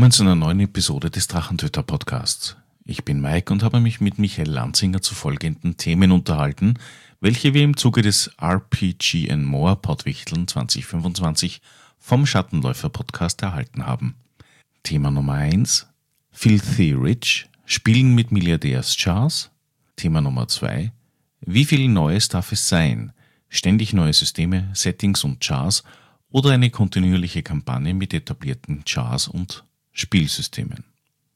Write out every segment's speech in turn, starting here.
Willkommen zu einer neuen Episode des Drachentöter-Podcasts. Ich bin Mike und habe mich mit Michael Lanzinger zu folgenden Themen unterhalten, welche wir im Zuge des RPG & More Pottwichteln 2025 vom Schattenläufer-Podcast erhalten haben. Thema Nummer 1: Filthy Rich, Spielen mit Milliardärschars. Thema Nummer 2: Wie viel Neues darf es sein? Ständig neue Systeme, Settings und Chars oder eine kontinuierliche Kampagne mit etablierten Chars und Spielsystemen.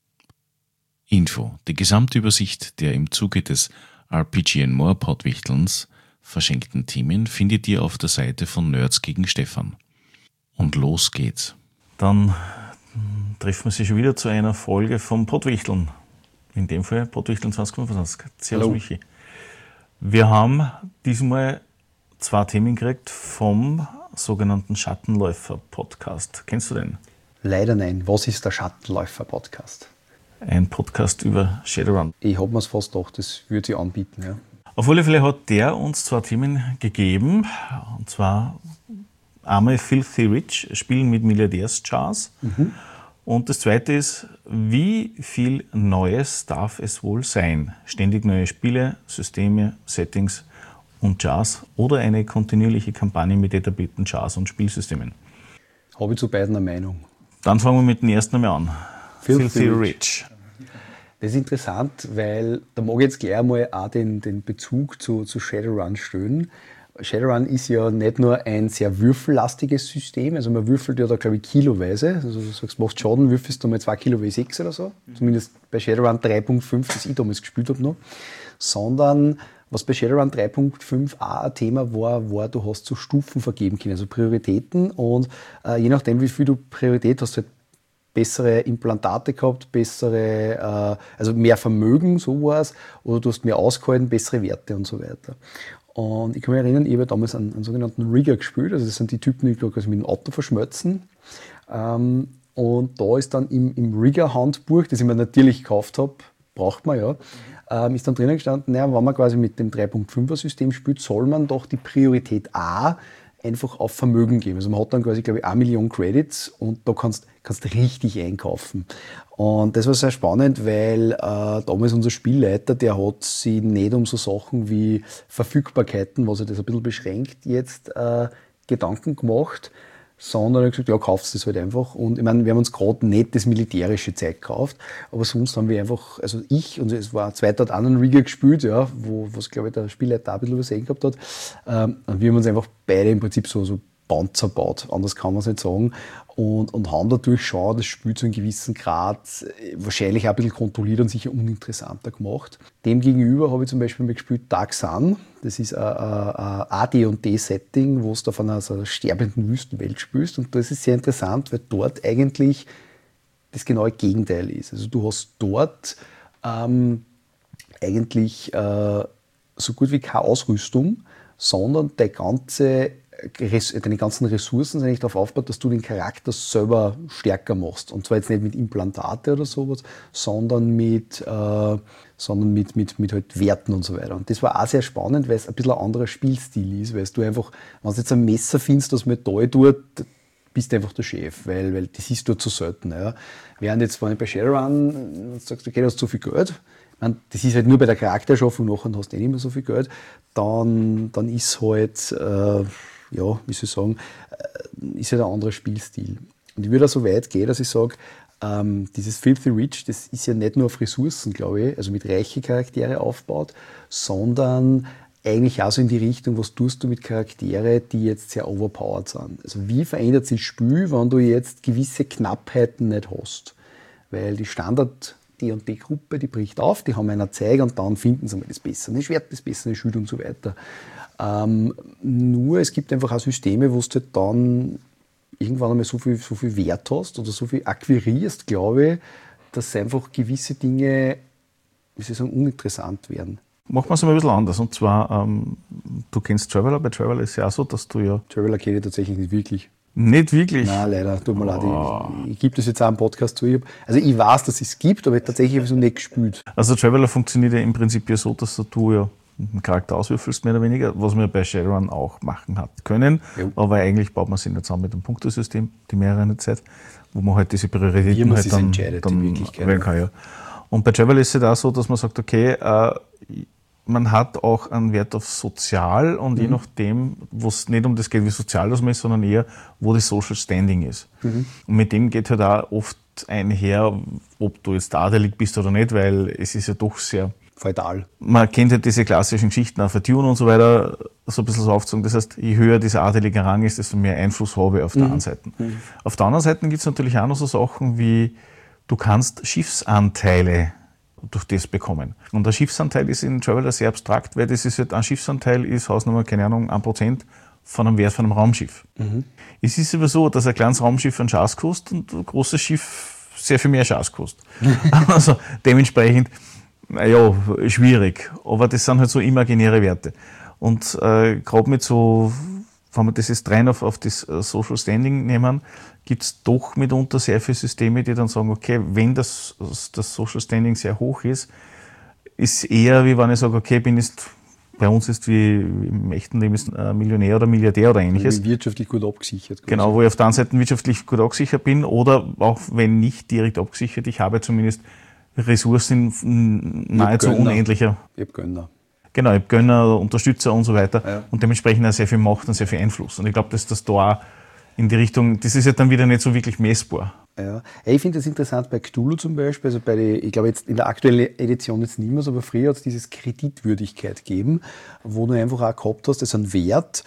Info: Die gesamte Übersicht der im Zuge des RPG & More Pottwichtelns verschenkten Themen findet ihr auf der Seite von Nerds gegen Stefan. Und los geht's. Dann treffen wir sich schon wieder zu einer Folge vom Pottwichteln. In dem Fall Pottwichteln 2025. Servus Michi. Wir haben diesmal 2 Themen gekriegt vom sogenannten Schattenläufer-Podcast. Kennst du den? Leider nein. Was ist der Schattenläufer-Podcast? Ein Podcast über Shadowrun. Ich habe mir es fast gedacht, das würde ich anbieten. Ja. Auf alle Fälle hat der uns 2 Themen gegeben. Und zwar einmal Filthy Rich, Spielen mit Milliardärschars. Und das zweite ist, wie viel Neues darf es wohl sein? Ständig neue Spiele, Systeme, Settings und Chars oder eine kontinuierliche Kampagne mit etablierten Chars und Spielsystemen? Habe ich zu beiden eine Meinung. Dann fangen wir mit dem ersten einmal an. Filthy Rich. Das ist interessant, weil da mag ich jetzt gleich einmal auch den Bezug zu Shadowrun stellen. Shadowrun ist ja nicht nur ein sehr würfellastiges System, also man würfelt ja da, glaube ich, kiloweise. Also du sagst, machst Schaden, würfelst du mal 2 Kilo W6 oder so. Zumindest bei Shadowrun 3.5, das ich damals gespielt habe noch. Sondern was bei Shadowrun 3.5 auch ein Thema war, du hast so Stufen vergeben können, also Prioritäten. Und je nachdem, wie viel du Priorität hast, halt bessere Implantate gehabt, also mehr Vermögen, so war es, oder du hast mehr ausgehalten, bessere Werte und so weiter. Und ich kann mich erinnern, ich habe damals einen sogenannten Rigger gespielt, also das sind die Typen, die quasi mit dem Auto verschmelzen. Und da ist dann im Rigger-Handbuch, das ich mir natürlich gekauft habe, braucht man ja, ist dann drinnen gestanden, naja, wenn man quasi mit dem 3.5er-System spielt, soll man doch die Priorität A einfach auf Vermögen geben. Also man hat dann quasi, glaube ich, 1 Million Credits und da kannst richtig einkaufen. Und das war sehr spannend, weil damals unser Spielleiter, der hat sich nicht um so Sachen wie Verfügbarkeiten, was er das ein bisschen beschränkt, jetzt Gedanken gemacht, sondern er hat gesagt, ja, kaufst das halt einfach. Und ich meine, wir haben uns gerade nicht das militärische Zeug gekauft, aber sonst haben wir einfach, also ich, und es war 2 hat auch einen Rigger gespielt, ja, was, glaube ich, der Spielleiter auch ein bisschen übersehen gehabt hat. Und wir haben uns einfach beide im Prinzip so Panzer baut, anders kann man es nicht sagen, und haben dadurch schon das Spiel zu einem gewissen Grad wahrscheinlich auch ein bisschen kontrolliert und sicher uninteressanter gemacht. Demgegenüber habe ich zum Beispiel mal gespielt Dark Sun, das ist ein AD&D-Setting, wo du auf einer so sterbenden Wüstenwelt spielst, und das ist sehr interessant, weil dort eigentlich das genaue Gegenteil ist. Also du hast dort eigentlich so gut wie keine Ausrüstung, sondern deine ganzen Ressourcen sind eigentlich darauf aufgebaut, dass du den Charakter selber stärker machst. Und zwar jetzt nicht mit Implantate oder sowas, sondern mit halt Werten und so weiter. Und das war auch sehr spannend, weil es ein bisschen ein anderer Spielstil ist, weil du einfach, wenn du jetzt ein Messer findest, das Metall tut, bist du einfach der Chef, weil das ist dort so selten. Ja. Während jetzt, wenn ich bei Shadowrun sagst, okay, du hast so viel Geld, das ist halt nur bei der Charakterschaffung, nachher hast du nicht mehr so viel Geld, dann ist halt, ist halt ein anderer Spielstil. Und ich würde auch so weit gehen, dass ich sage, dieses Filthy Rich, das ist ja nicht nur auf Ressourcen, glaube ich, also mit reichen Charaktere aufgebaut, sondern eigentlich auch so in die Richtung, was tust du mit Charaktere, die jetzt sehr overpowered sind. Also wie verändert sich das Spiel, wenn du jetzt gewisse Knappheiten nicht hast? Weil die Standard D&D-Gruppe, die bricht auf, die haben einen Zeiger und dann finden sie mal das bessere Schwert, das bessere Schild und so weiter. Nur es gibt einfach auch Systeme, wo du halt dann irgendwann einmal so viel Wert hast oder so viel akquirierst, glaube ich, dass einfach gewisse Dinge, uninteressant werden. Machen wir es mal ein bisschen anders. Und zwar, du kennst Traveller. Bei Traveller ist es ja auch so, dass du ja... Traveller kenne ich tatsächlich nicht wirklich. Nicht wirklich? Nein, leider. Tut mir leid. Ich gebe das jetzt auch im Podcast zu. Also ich weiß, dass es gibt, aber tatsächlich habe ich es noch nicht gespielt. Also Traveller funktioniert ja im Prinzip ja so, dass du ja einen Charakter auswürfelst, mehr oder weniger, was wir bei Shadowrun auch machen hat können. Ja. Aber eigentlich baut man sich nicht zusammen mit einem Punktesystem, die mehrere Zeit, wo man halt diese Prioritäten halt dann wählen kann. Ja. Und bei Travel ist es auch so, dass man sagt, okay, man hat auch einen Wert auf sozial und je nachdem, wo es nicht um das geht, wie sozial das man ist, sondern eher, wo das Social Standing ist. Und mit dem geht halt auch oft einher, ob du jetzt adelig bist oder nicht, weil es ist ja doch sehr feudal. Man kennt halt diese klassischen Geschichten auf Dune und so weiter, so ein bisschen so aufgezogen. Das heißt, je höher dieser adelige Rang ist, desto mehr Einfluss habe ich auf der einen Seite. Auf der anderen Seite gibt es natürlich auch noch so Sachen wie, du kannst Schiffsanteile durch das bekommen. Und der Schiffsanteil ist in Traveler sehr abstrakt, weil das ist halt, ein Schiffsanteil ist, Hausnummer, keine Ahnung, 1% von einem Wert von einem Raumschiff. Es ist aber so, dass ein kleines Raumschiff einen Schatz kostet und ein großes Schiff sehr viel mehr Schatz kostet. Also dementsprechend, naja, schwierig. Aber das sind halt so imaginäre Werte. Und gerade mit so, wenn wir das jetzt rein auf das Social Standing nehmen, gibt es doch mitunter sehr viele Systeme, die dann sagen, okay, wenn das Social Standing sehr hoch ist eher wie wenn ich sage, okay, bin jetzt bei uns ist wie im echten Leben ist Millionär oder Milliardär oder ähnliches. Wirtschaftlich gut abgesichert. Quasi. Genau, wo ich auf der einen Seite wirtschaftlich gut abgesichert bin oder auch wenn nicht direkt abgesichert, ich habe zumindest Ressourcen nahezu unendlicher. Ich habe Gönner. Genau, ich habe Gönner, Unterstützer und so weiter und dementsprechend auch sehr viel Macht und sehr viel Einfluss. Und ich glaube, dass das da auch in die Richtung, das ist ja dann wieder nicht so wirklich messbar. Ja. Ich finde das interessant bei Cthulhu zum Beispiel, also ich glaube jetzt in der aktuellen Edition jetzt nicht mehr, aber früher hat es dieses Kreditwürdigkeit gegeben, wo du einfach auch gehabt hast, das ist ein Wert,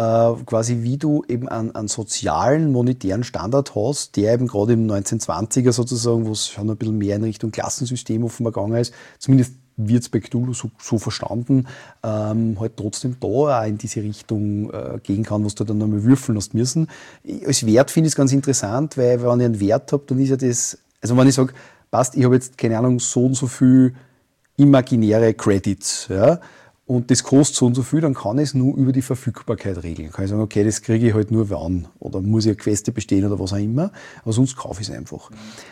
quasi wie du eben einen sozialen, monetären Standard hast, der eben gerade im 1920er sozusagen, wo es schon ein bisschen mehr in Richtung Klassensystem offenbar gegangen ist, zumindest wird es bei Cthulhu so verstanden, halt trotzdem da auch in diese Richtung gehen kann, was du dann nochmal würfeln hast müssen. Als Wert finde ich es ganz interessant, weil wenn ich einen Wert habe, dann ist ja das, also wenn ich sage, passt, ich habe jetzt, keine Ahnung, so und so viel imaginäre Credits, ja, und das kostet so und so viel, dann kann ich es nur über die Verfügbarkeit regeln. Kann ich sagen, okay, das kriege ich halt nur wann, oder muss ich eine Queste bestehen oder was auch immer, aber sonst kaufe ich es einfach.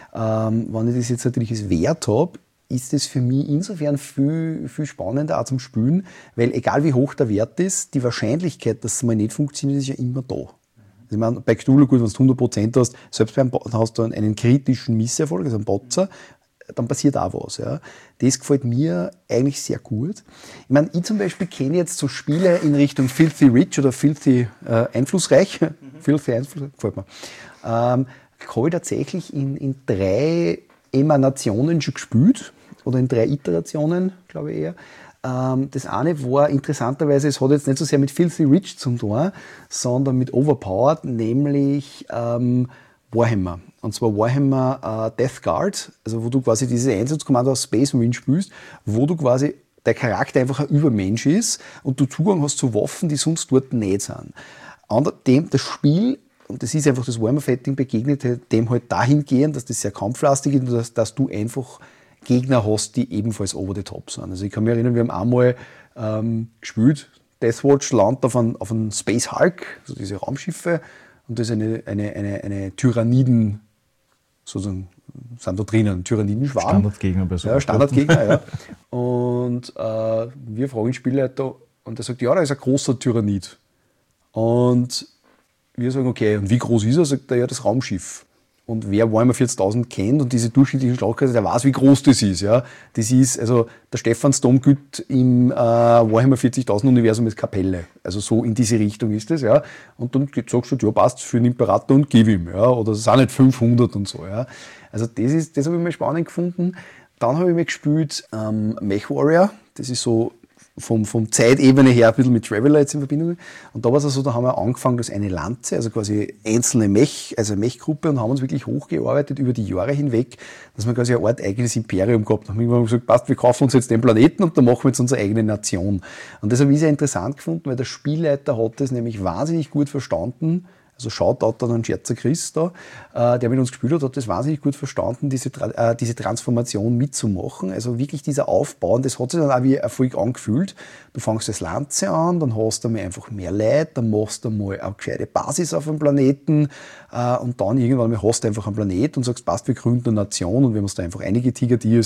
Wenn ich das jetzt natürlich als Wert habe, ist es für mich insofern viel, viel spannender auch zum Spielen, weil egal wie hoch der Wert ist, die Wahrscheinlichkeit, dass es mal nicht funktioniert, ist ja immer da. Also ich meine, bei Cthulhu, gut, wenn du 100% hast, selbst beim hast du einen kritischen Misserfolg, also einen Patzer, dann passiert auch was. Ja. Das gefällt mir eigentlich sehr gut. Ich meine, ich zum Beispiel kenne jetzt so Spiele in Richtung Filthy Rich oder Filthy Einflussreich. Filthy Einflussreich, gefällt mir. Habe ich tatsächlich in 3 Emanationen schon gespielt. Oder in 3 Iterationen, glaube ich eher. Das eine war interessanterweise, es hat jetzt nicht so sehr mit Filthy Rich zu tun, sondern mit Overpowered, nämlich Warhammer. Und zwar Warhammer Death Guard, also wo du quasi dieses Einsatzkommando aus Space Marine spielst, wo du quasi der Charakter einfach ein Übermensch ist und du Zugang hast zu Waffen, die sonst dort nicht sind. Das Spiel, und das ist einfach das Warhammer-Setting, begegnet dem halt dahingehend, dass das sehr kampflastig ist und dass du einfach Gegner hast, die ebenfalls over the top sind. Also ich kann mich erinnern, wir haben einmal gespielt, Deathwatch landet auf einen Space Hulk, also diese Raumschiffe, und das ist eine Tyranniden, sozusagen, sind da drinnen, Tyrannidenschwarm. Standardgegner bei so. Ja, Standardgegner, ja. Und wir fragen den Spielleiter und der sagt, ja, da ist ein großer Tyrannid. Und wir sagen, okay, und wie groß ist er? Sagt er, ja, das Raumschiff. Und wer Warhammer 40.000 kennt und diese durchschnittlichen Schlagkreise, der weiß, wie groß das ist. Ja. Das ist, also der Stephansdom gilt im Warhammer 40.000 Universum als Kapelle. Also so in diese Richtung ist das. Ja. Und dann sagst du, ja, passt für den Imperator und gib ihm. Ja. Oder es sind nicht 500 und so. Ja. Also das habe ich mal spannend gefunden. Dann habe ich mal gespielt Mech Warrior. Das ist so vom Zeitebene her ein bisschen mit Traveler jetzt in Verbindung. Und da war es also, da haben wir angefangen, dass eine Lanze, also quasi einzelne Mech-Gruppe und haben uns wirklich hochgearbeitet über die Jahre hinweg, dass wir quasi eine Art eigenes Imperium gehabt haben. Wir haben gesagt, passt, wir kaufen uns jetzt den Planeten und dann machen wir jetzt unsere eigene Nation. Und das habe ich sehr interessant gefunden, weil der Spielleiter hat das nämlich wahnsinnig gut verstanden. Also Shoutout an Scherzer Chris da, der mit uns gespielt hat das wahnsinnig gut verstanden, diese Transformation mitzumachen. Also wirklich dieser Aufbau, und das hat sich dann auch wie Erfolg angefühlt. Du fängst das Lanze an, dann hast du mal einfach mehr Leute, dann machst du mal eine gescheite Basis auf dem Planeten und dann irgendwann mal hast du einfach einen Planet und sagst, passt, wir gründen eine Nation und wir haben uns da einfach eingetigert, die ist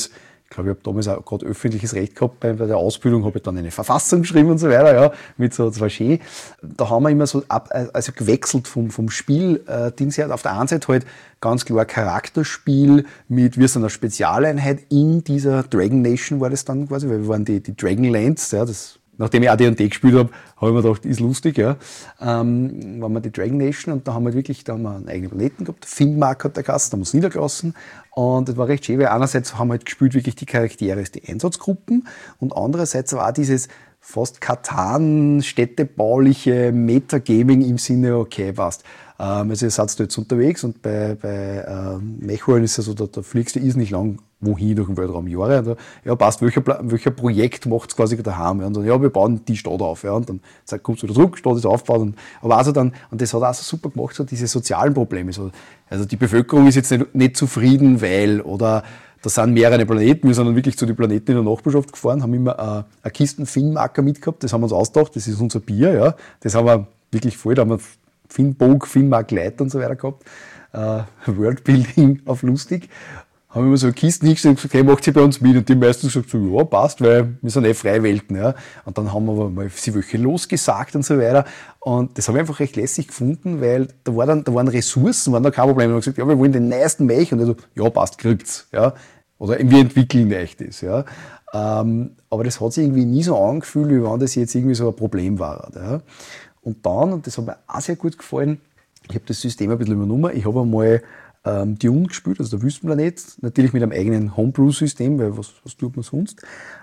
Ich glaube, ich habe damals auch gerade öffentliches Recht gehabt. Bei der Ausbildung habe ich dann eine Verfassung geschrieben und so weiter, ja, mit so zwei Schön. Da haben wir immer so also gewechselt vom Spiel-Dings her. Auf der einen Seite halt ganz klar Charakterspiel mit, wir sind eine Spezialeinheit in dieser Dragon Nation war das dann quasi, weil wir waren die Dragonlands, ja, das. Nachdem ich AD&D gespielt habe ich mir gedacht, ist lustig, ja. Waren wir die Dragon Nation und da haben wir wirklich, da haben wir einen eigenen Planeten gehabt. Finnmark hat der Gast, da haben wir uns niedergelassen. Und das war recht schön, weil einerseits haben wir halt gespielt wirklich die Charaktere, die Einsatzgruppen und andererseits war auch dieses fast Katan, städtebauliche Metagaming im Sinne, okay, passt. Also ihr seid da jetzt unterwegs und bei Mechwarrior ist es so, da fliegst du nicht lang wohin durch den Weltraum, Jahre. Und ja, passt, welcher Projekt macht es quasi daheim? Ja, und dann, ja, wir bauen die Stadt auf. Ja, und dann kommst du wieder zurück, Stadt ist aufgebaut. Aber also dann, und das hat auch so super gemacht, so diese sozialen Probleme. So, also die Bevölkerung ist jetzt nicht zufrieden, weil, oder da sind mehrere Planeten, wir sind dann wirklich zu den Planeten in der Nachbarschaft gefahren, haben immer eine Kisten Finnmarker mitgehabt, das haben wir uns ausgedacht, das ist unser Bier, ja. Das haben wir wirklich voll, da haben wir Finnbog, Finnmark Light und so weiter gehabt. Worldbuilding auf lustig. Haben immer so Kisten hingestellt und gesagt, hey, macht sie bei uns mit? Und die meisten gesagt so, ja, passt, weil wir sind freie Welten. Ja. Und dann haben wir aber mal sie welche losgesagt und so weiter. Und das habe ich einfach recht lässig gefunden, weil da waren Ressourcen, waren da kein Problem. Wir haben gesagt, ja, wir wollen den neuesten Mech. Und er so, ja, passt, kriegt's. Ja. Oder wir entwickeln euch das. Ja. Aber das hat sich irgendwie nie so angefühlt, wie wenn das jetzt irgendwie so ein Problem war. Ja. Und dann, und das hat mir auch sehr gut gefallen, ich habe das System ein bisschen übernommen. Ich habe einmal Dune gespielt, also der Wüstenplanet, natürlich mit einem eigenen Homebrew-System, weil was tut man sonst?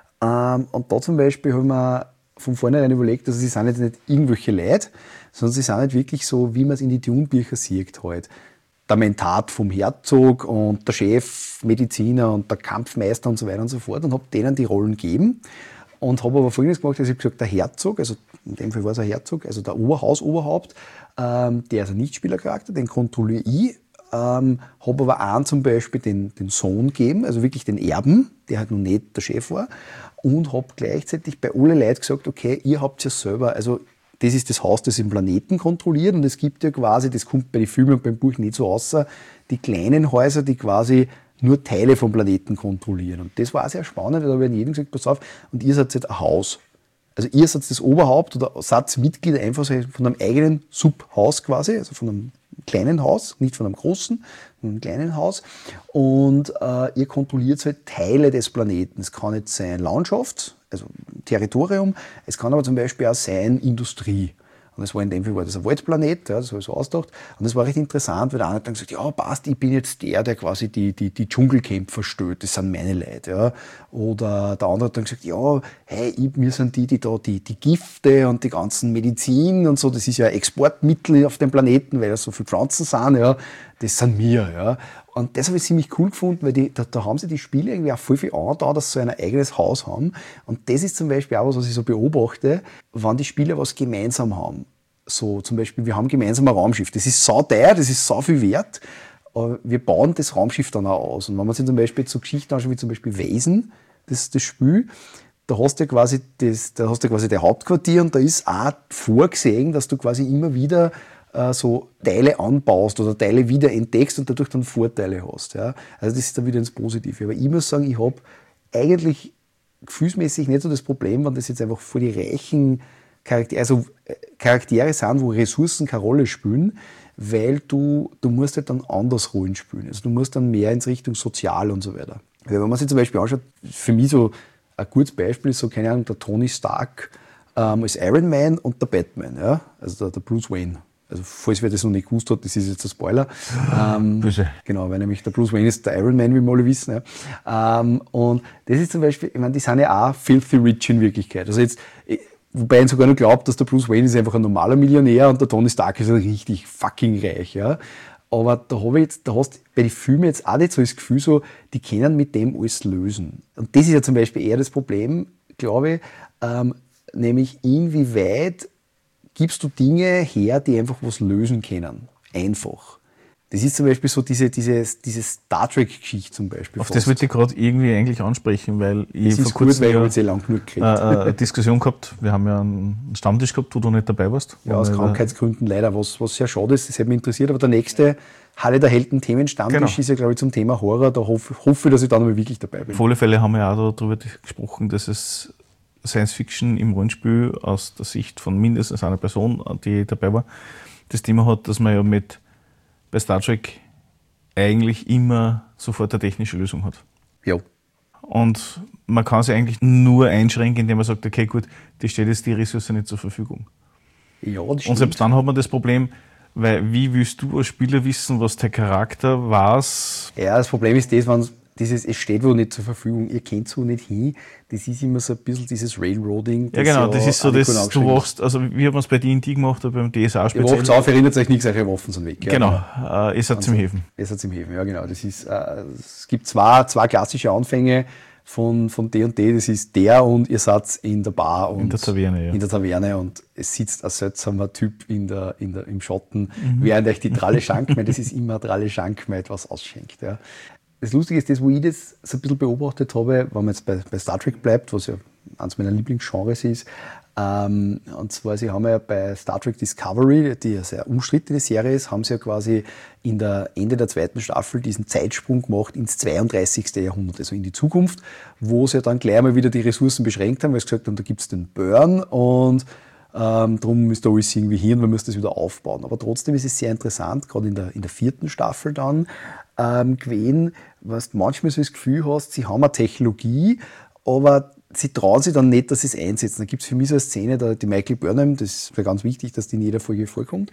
Und da zum Beispiel habe ich mir von vornherein überlegt, also sie sind jetzt nicht irgendwelche Leute, sondern sie sind halt wirklich so, wie man es in die Dune-Bücher sieht halt. Der Mentat vom Herzog und der Chef, Mediziner und der Kampfmeister und so weiter und so fort und habe denen die Rollen gegeben. Und habe aber Folgendes gemacht, also ich habe gesagt, der Herzog, also in dem Fall war es ein Herzog, also der Hausoberhaupt, der ist ein Nichtspielercharakter, den kontrolliere ich, habe aber einen zum Beispiel den Sohn gegeben, also wirklich den Erben, der halt noch nicht der Chef war, und habe gleichzeitig bei alle Leuten gesagt, okay, ihr habt ja selber, also das ist das Haus, das den Planeten kontrolliert und es gibt ja quasi, das kommt bei den Filmen und beim Buch nicht so außer, die kleinen Häuser, die quasi nur Teile vom Planeten kontrollieren. Und das war auch sehr spannend, da habe ich an jedem gesagt, pass auf, und ihr seid jetzt ein Haus. Also ihr seid das Oberhaupt oder seid Mitglied einfach so von einem eigenen Subhaus quasi, also von einem kleinen Haus, nicht von einem großen, von einem kleinen Haus. Und ihr kontrolliert halt Teile des Planeten. Es kann jetzt sein Landschaft, also Territorium, es kann aber zum Beispiel auch sein Industrie. Und das war in dem Fall war das ein Waldplanet, ja, das habe ich so ausgedacht. Und das war recht interessant, weil der eine hat dann gesagt, ja passt, ich bin jetzt der quasi die Dschungelkämpfer stößt, das sind meine Leute. Ja. Oder der andere hat dann gesagt, ja, hey, wir sind die da die Gifte und die ganzen Medizin und so, das ist ja ein Exportmittel auf dem Planeten, weil da so viele Pflanzen sind, ja, das sind wir. Ja. Und das habe ich ziemlich cool gefunden, weil da haben sie die Spiele irgendwie auch voll viel angetan, dass sie so ein eigenes Haus haben. Und das ist zum Beispiel auch was ich so beobachte, wenn die Spieler was gemeinsam haben. So zum Beispiel, wir haben gemeinsam ein Raumschiff. Das ist sauteuer, das ist sau viel wert. Aber wir bauen das Raumschiff dann auch aus. Und wenn man sich zum Beispiel so Geschichten anschaut, wie zum Beispiel Wesen, das Spiel, da hast du quasi dein Hauptquartier und da ist auch vorgesehen, dass du quasi immer wieder so Teile anbaust oder Teile wieder entdeckst und dadurch dann Vorteile hast. Ja. Also das ist dann wieder ins Positive. Aber ich muss sagen, ich habe eigentlich gefühlsmäßig nicht so das Problem, wenn das jetzt einfach vor die reichen Charaktere sind, wo Ressourcen keine Rolle spielen, weil du musst halt dann anders Rollen spielen. Also du musst dann mehr in Richtung Sozial und so weiter. Weil wenn man sich zum Beispiel anschaut, für mich so ein gutes Beispiel ist so, keine Ahnung, der Tony Stark als Iron Man und der Batman, ja? Also der Bruce Wayne. Also falls wer das noch nicht gewusst hat, das ist jetzt ein Spoiler. Genau, weil nämlich der Bruce Wayne ist der Iron Man, wie wir alle wissen. Ja. Und das ist zum Beispiel, ich meine, die sind ja auch filthy rich in Wirklichkeit. Also jetzt, wobei ich sogar noch glaubt, dass der Bruce Wayne ist einfach ein normaler Millionär und der Tony Stark ist richtig fucking reich. Ja. Aber da hast du bei den Filmen jetzt auch nicht so das Gefühl, so, die können mit dem alles lösen. Und das ist ja zum Beispiel eher das Problem, glaube ich, nämlich inwieweit gibst du Dinge her, die einfach was lösen können. Einfach. Das ist zum Beispiel so diese Star Trek-Geschichte zum Beispiel. Auf das wollte ich gerade irgendwie eigentlich ansprechen, weil ich vor kurzem weil ich lang genug eine Diskussion gehabt. Wir haben ja einen Stammtisch gehabt, wo du nicht dabei warst. Ja, aus Krankheitsgründen leider, was sehr schade ist. Das hätte mich interessiert. Aber der nächste Halle der Helden-Themen-Stammtisch ist ja, glaube ich, zum Thema Horror. Da hoffe ich, dass ich dann mal wirklich dabei bin. Auf alle Fälle haben wir ja auch darüber gesprochen, dass es Science-Fiction im Rollenspiel aus der Sicht von mindestens einer Person, die dabei war, das Thema hat, dass man ja bei Star Trek eigentlich immer sofort eine technische Lösung hat. Ja. Und man kann sich eigentlich nur einschränken, indem man sagt, okay, gut, die steht jetzt die Ressource nicht zur Verfügung. Ja, das stimmt. Und selbst dann hat man das Problem, weil wie willst du als Spieler wissen, was der Charakter weiß? Ja, das Problem ist das, wenn es steht wo nicht zur Verfügung, ihr kennt so nicht hin, das ist immer so ein bisschen dieses Railroading. Ja genau, das ist so, dass du wachst, also wie hat man es bei D&D gemacht oder beim DSA speziell? Ihr wacht auf, erinnert euch nichts, eure Waffen sind weg. Ja, genau, es hat zum Häfen. Es hat zum Häfen, ja genau. Das ist, es gibt zwei klassische Anfänge von D&D, das ist der und ihr seid in der Bar und in der Taverne, ja. In der Taverne und es sitzt ein seltsamer Typ im Schatten, während euch die Dralle Schankmeid, das ist immer Dralle Schankmeid, was ausschenkt. Ja. Das Lustige ist das, wo ich das so ein bisschen beobachtet habe, wenn man jetzt bei Star Trek bleibt, was ja eines meiner Lieblingsgenres ist, und zwar, sie haben ja bei Star Trek Discovery, die eine sehr umstrittene Serie ist, haben sie ja quasi Ende der zweiten Staffel diesen Zeitsprung gemacht ins 32. Jahrhundert, also in die Zukunft, wo sie ja dann gleich mal wieder die Ressourcen beschränkt haben, weil sie gesagt haben, da gibt es den Burn und darum müsst ihr alles irgendwie hin, man muss das wieder aufbauen. Aber trotzdem ist es sehr interessant, gerade in der vierten Staffel dann gewesen, was du manchmal so das Gefühl hast, sie haben eine Technologie, aber sie trauen sich dann nicht, dass sie es einsetzen. Da gibt es für mich so eine Szene, die Michael Burnham, das ist ganz wichtig, dass die in jeder Folge vorkommt,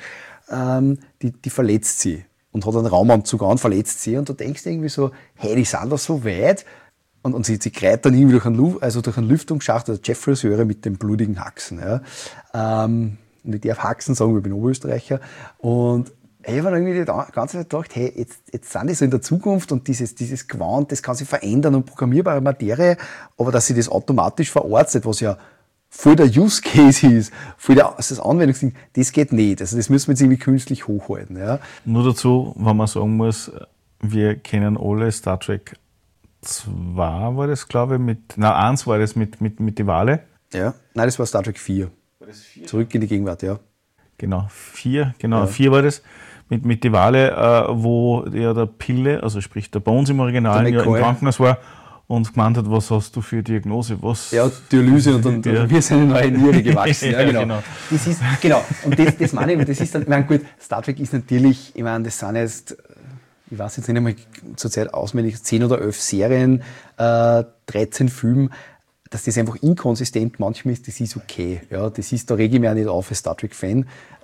die verletzt sie und hat einen Raumanzug an, verletzt sie und du denkst irgendwie so, hey, die sind da so weit und sie kreit dann irgendwie durch einen Lüftungsschacht, also Cheffriseure mit den blutigen Haxen. Ja. Und ich darf Haxen sagen, ich bin Oberösterreicher und ich habe mir irgendwie die ganze Zeit gedacht, hey, jetzt sind die so in der Zukunft und dieses Gewand, das kann sich verändern und programmierbare Materie, aber dass sie das automatisch verortet, was ja voll der Use Case ist, voll das Anwendungsding, das geht nicht. Also das müssen wir jetzt irgendwie künstlich hochhalten. Ja. Nur dazu, wenn man sagen muss, wir kennen alle Star Trek 2 war das, glaube ich, 1 war das mit die Wale. Ja, nein, das war Star Trek 4. War das 4? Zurück in die Gegenwart, ja. Genau, 4 war das. Mit die Wale, wo ja der Pille, also sprich der Bones im Original, ja im Krankenhaus war und gemeint hat, was hast du für Diagnose? Was? Ja, Dialyse und wir sind eine neue Niere gewachsen. Ja, genau. Das ist, genau. Und das meine ich, das ist dann, ich meine, gut, Star Trek ist natürlich, ich meine, das sind jetzt, ich weiß jetzt nicht einmal zurzeit auswendig, 10 oder 11 Serien, 13 Filme, dass das einfach inkonsistent manchmal ist, das ist okay. Ja, das ist, da rege ich mich auch nicht auf als Star Trek-Fan.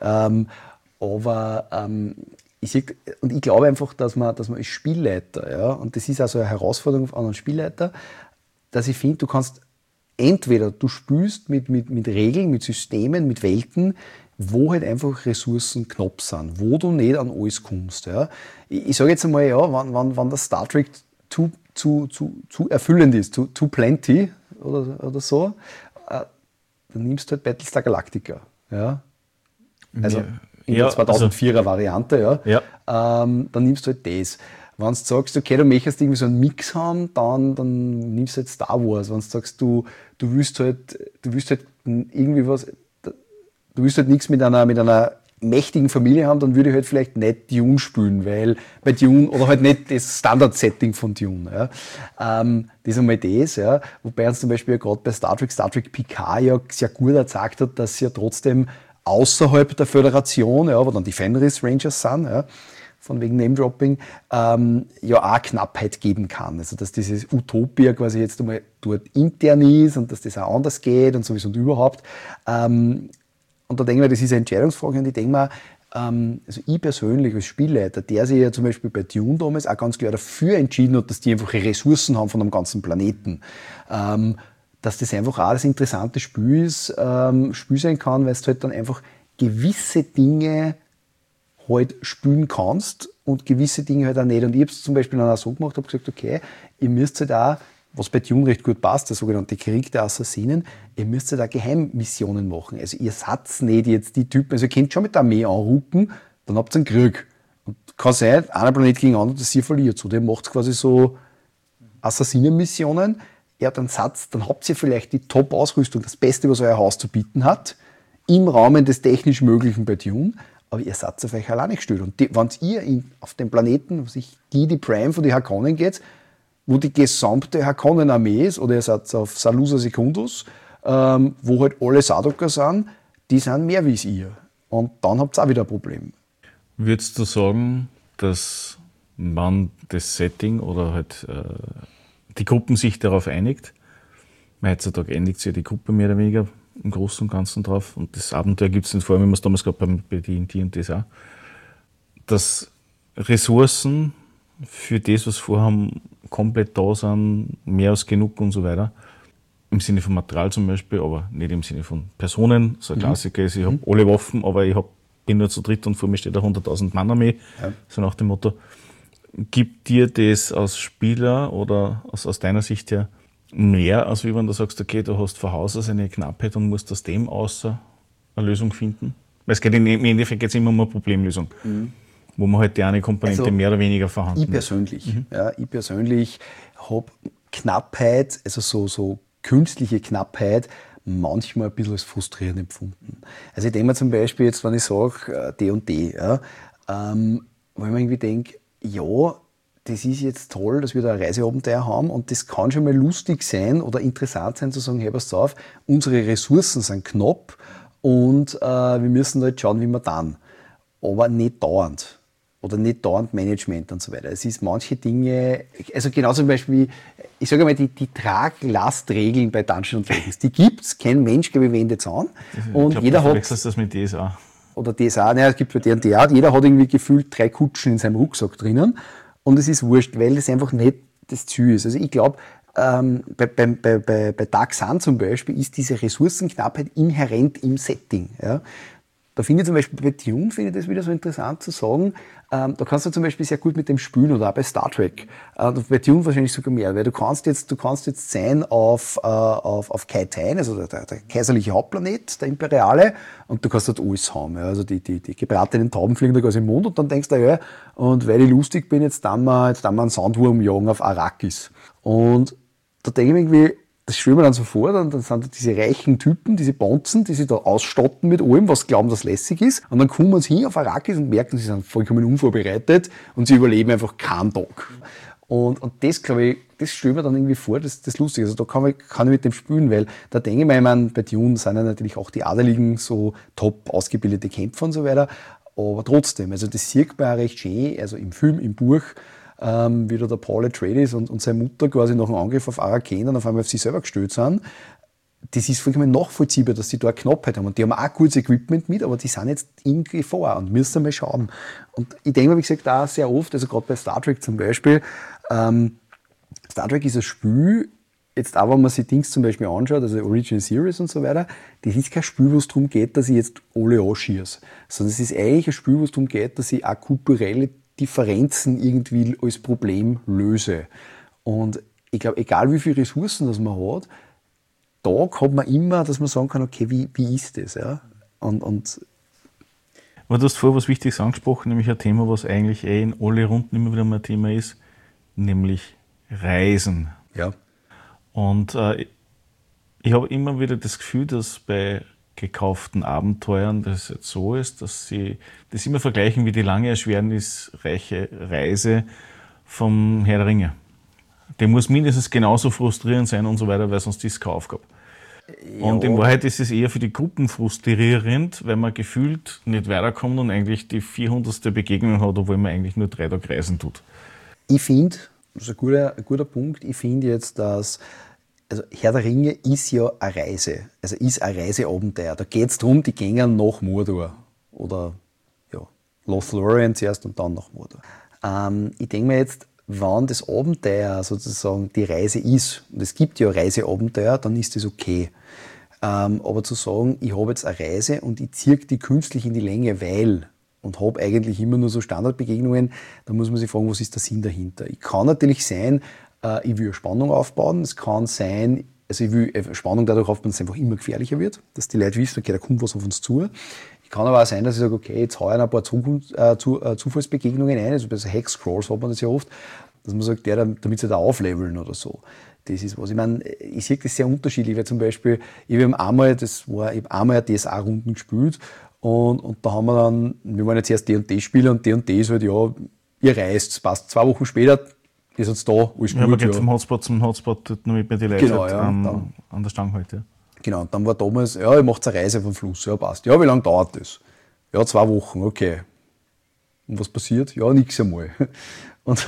Aber ich glaube einfach, dass man als Spielleiter, ja, und das ist also eine Herausforderung an einen Spielleiter, dass ich finde, du kannst entweder, du spielst mit Regeln, mit Systemen, mit Welten, wo halt einfach Ressourcen knapp sind, wo du nicht an alles kommst. Ja. Ich sage jetzt einmal, ja, wenn das Star Trek zu erfüllend ist, zu plenty oder so, dann nimmst du halt Battlestar Galactica. Ja. Also in der 2004er Variante, ja. Dann nimmst du halt das. Wenn du sagst, okay, du möchtest irgendwie so einen Mix haben, dann nimmst du halt Star Wars. Wenn du sagst, du willst halt irgendwie was, du willst halt nichts mit einer mächtigen Familie haben, dann würde ich halt vielleicht nicht Dune spielen, weil bei Dune, oder halt nicht das Standard-Setting von Dune. Ja. Das ist einmal das, ja. Wobei uns zum Beispiel gerade bei Star Trek Picard ja sehr gut gezeigt hat, dass sie ja trotzdem außerhalb der Föderation, ja, wo dann die Fenris Rangers sind, ja, von wegen Name-Dropping, ja auch Knappheit geben kann. Also dass dieses Utopia quasi jetzt einmal dort intern ist und dass das auch anders geht und sowieso und überhaupt. Und da denke ich mir, das ist eine Entscheidungsfrage und ich denke mir, also ich persönlich als Spielleiter, der sich ja zum Beispiel bei Dune damals auch ganz klar dafür entschieden hat, dass die einfach Ressourcen haben von einem ganzen Planeten, dass das einfach auch das interessante Spiel sein kann, weil du halt dann einfach gewisse Dinge halt spielen kannst und gewisse Dinge halt auch nicht. Und ich habe es zum Beispiel dann auch so gemacht, habe gesagt, okay, ihr müsst halt auch, was bei Dune recht gut passt, der sogenannte Krieg der Assassinen, ihr müsst halt auch Geheimmissionen machen. Also ihr seid nicht jetzt die Typen, also ihr könnt schon mit der Armee anrücken, dann habt ihr einen Krieg. Und kann sein, einer Planet gegen den anderen, dass ihr verliert. So, der macht quasi so Assassinenmissionen. Ja, dann habt ihr vielleicht die Top-Ausrüstung, das Beste, was euer Haus zu bieten hat, im Rahmen des technisch Möglichen bei Dune, aber ihr seid auf euch alleine gestellt. Und wenn ihr auf dem Planeten, die Prime von den Harkonnen geht, wo die gesamte Harkonnen-Armee ist, oder ihr seid auf Salusa Secundus, wo halt alle Sardaukar sind, die sind mehr wie ihr. Und dann habt ihr auch wieder ein Problem. Würdest du sagen, dass man das Setting oder halt die Gruppen sich darauf einigt? Heutzutage einigt sich ja die Gruppe mehr oder weniger im Großen und Ganzen drauf. Und das Abenteuer gibt es nicht, vor allem, wenn man es damals gehabt bei D&D und das auch. Dass Ressourcen für das, was vorhaben, komplett da sind, mehr als genug und so weiter. Im Sinne von Material zum Beispiel, aber nicht im Sinne von Personen. So ein Klassiker ist, ich habe alle Waffen, aber bin nur zu dritt und vor mir steht eine 100.000 Mann Armee. Ja. So nach dem Motto. Gibt dir das als Spieler oder aus deiner Sicht her mehr, als wenn du sagst, okay, du hast von Haus aus eine Knappheit und musst aus dem außer eine Lösung finden? Weil es geht im Endeffekt jetzt immer um eine Problemlösung, wo man halt die eine Komponente mehr oder weniger vorhanden ich persönlich habe Knappheit, also so künstliche Knappheit, manchmal ein bisschen als frustrierend empfunden. Also ich denke mir zum Beispiel jetzt, wenn ich sage D&D, ja, wo ich mir irgendwie denke, ja, das ist jetzt toll, dass wir da ein Reiseabenteuer haben und das kann schon mal lustig sein oder interessant sein zu sagen, hey, pass auf, unsere Ressourcen sind knapp und wir müssen halt schauen, wie wir dann. Aber nicht dauernd. Oder nicht dauernd Management und so weiter. Es ist manche Dinge, also genauso zum Beispiel, ich sage mal, die Trag-Last-Regeln bei Dungeons & Dragons, die gibt es, kein Mensch, glaube ich, wendet es an. Und glaub, jeder du verwechselst das mit DSA. Oder DSA, naja, es gibt bei D&D, jeder hat irgendwie gefühlt 3 Kutschen in seinem Rucksack drinnen. Und es ist wurscht, weil das einfach nicht das Ziel ist. Also ich glaube, bei Dark Sun zum Beispiel ist diese Ressourcenknappheit inhärent im Setting. Ja. Da finde ich zum Beispiel bei Dune das wieder so interessant zu sagen, da kannst du zum Beispiel sehr gut mit dem spielen oder auch bei Star Trek. Bei Dune wahrscheinlich sogar mehr, weil du kannst jetzt sein auf Kaitain, also der kaiserliche Hauptplanet, der Imperiale, und du kannst dort alles haben. Ja. Also die gebratenen Tauben fliegen da quasi im Mund und dann denkst du, ja, und weil ich lustig bin, jetzt dann mal einen Sandwurm jagen auf Arrakis. Und da denke ich mir irgendwie, das stellen wir dann so vor, dann sind da diese reichen Typen, diese Bonzen, die sich da ausstatten mit allem, was glauben, das lässig ist. Und dann kommen sie hin auf Arrakis und merken, sie sind vollkommen unvorbereitet und sie überleben einfach keinen Tag. Und das, glaube ich, das stellen wir dann irgendwie vor, das ist lustig. Also da kann ich mit dem spielen, weil da denke ich mir, bei Dune sind ja natürlich auch die Adeligen so top ausgebildete Kämpfer und so weiter. Aber trotzdem, also das sieht man auch recht schön, also im Film, im Buch, wie da der Paul Atreides und seine Mutter quasi nach einem Angriff auf Arrakeen dann auf einmal auf sich selber gestellt sind. Das ist vollkommen nachvollziehbar, dass die da eine Knappheit haben. Und die haben auch gutes Equipment mit, aber die sind jetzt in Gefahr und müssen mal schauen. Und ich denke mir, wie gesagt, auch sehr oft, also gerade bei Star Trek zum Beispiel, Star Trek ist ein Spiel, jetzt auch wenn man sich Dings zum Beispiel anschaut, also Original Series und so weiter, das ist kein Spiel, wo es darum geht, dass ich jetzt alle anschieße, sondern es ist eigentlich ein Spiel, wo es darum geht, dass ich auch kulturelle Differenzen irgendwie als Problem löse. Und ich glaube, egal wie viele Ressourcen das man hat, da hat man immer, dass man sagen kann, okay, wie ist das? Ja? Und Aber du hast vorher was Wichtiges angesprochen, nämlich ein Thema, was eigentlich in alle Runden immer wieder mal ein Thema ist, nämlich Reisen. Ja. Und ich habe immer wieder das Gefühl, dass bei gekauften Abenteuern das jetzt so ist, dass sie das immer vergleichen wie die lange, erschwernisreiche Reise vom Herr der Ringe. Der muss mindestens genauso frustrierend sein und so weiter, weil sonst ist es keine Aufgabe. Ja. Und in Wahrheit ist es eher für die Gruppen frustrierend, weil man gefühlt nicht weiterkommt und eigentlich die 400. Begegnung hat, obwohl man eigentlich nur 3 Tage reisen tut. Ich finde, das ist ein guter Punkt, ich finde jetzt, dass also Herr der Ringe ist ja eine Reise, also ist ein Reiseabenteuer. Da geht es darum, die gehen nach Mordor oder ja, Lothlorien zuerst und dann nach Mordor. Ich denke mir jetzt, wenn das Abenteuer sozusagen die Reise ist, und es gibt ja Reiseabenteuer, dann ist das okay. Aber zu sagen, ich habe jetzt eine Reise und ich ziehe die künstlich in die Länge, weil und habe eigentlich immer nur so Standardbegegnungen, da muss man sich fragen, was ist der Sinn dahinter? Ich kann natürlich sein, ich will Spannung aufbauen. Es kann sein, also ich will Spannung dadurch aufbauen, dass es einfach immer gefährlicher wird, dass die Leute wissen, okay, da kommt was auf uns zu. Kann aber auch sein, dass ich sage, okay, jetzt haue ich ein paar Zufallsbegegnungen ein, also bei so Hex-Scrolls hat man das ja oft, dass man sagt, damit sie da aufleveln oder so. Das ist was. Ich meine, ich sehe das sehr unterschiedlich, weil zum Beispiel, ich habe einmal DSA-Runden gespielt und da haben wir waren jetzt erst D&D-Spieler und D&D ist halt, ja, ihr reist, es passt 2 Wochen später, ist jetzt da, alles gut. Ja, man geht vom Hotspot zum Hotspot, damit man die Leute genau, an der Stange hält. Ja. Genau, und dann war damals, ja, ihr macht eine Reise vom Fluss, ja, passt. Ja, wie lange dauert das? Ja, 2 Wochen, okay. Und was passiert? Ja, nichts einmal. Das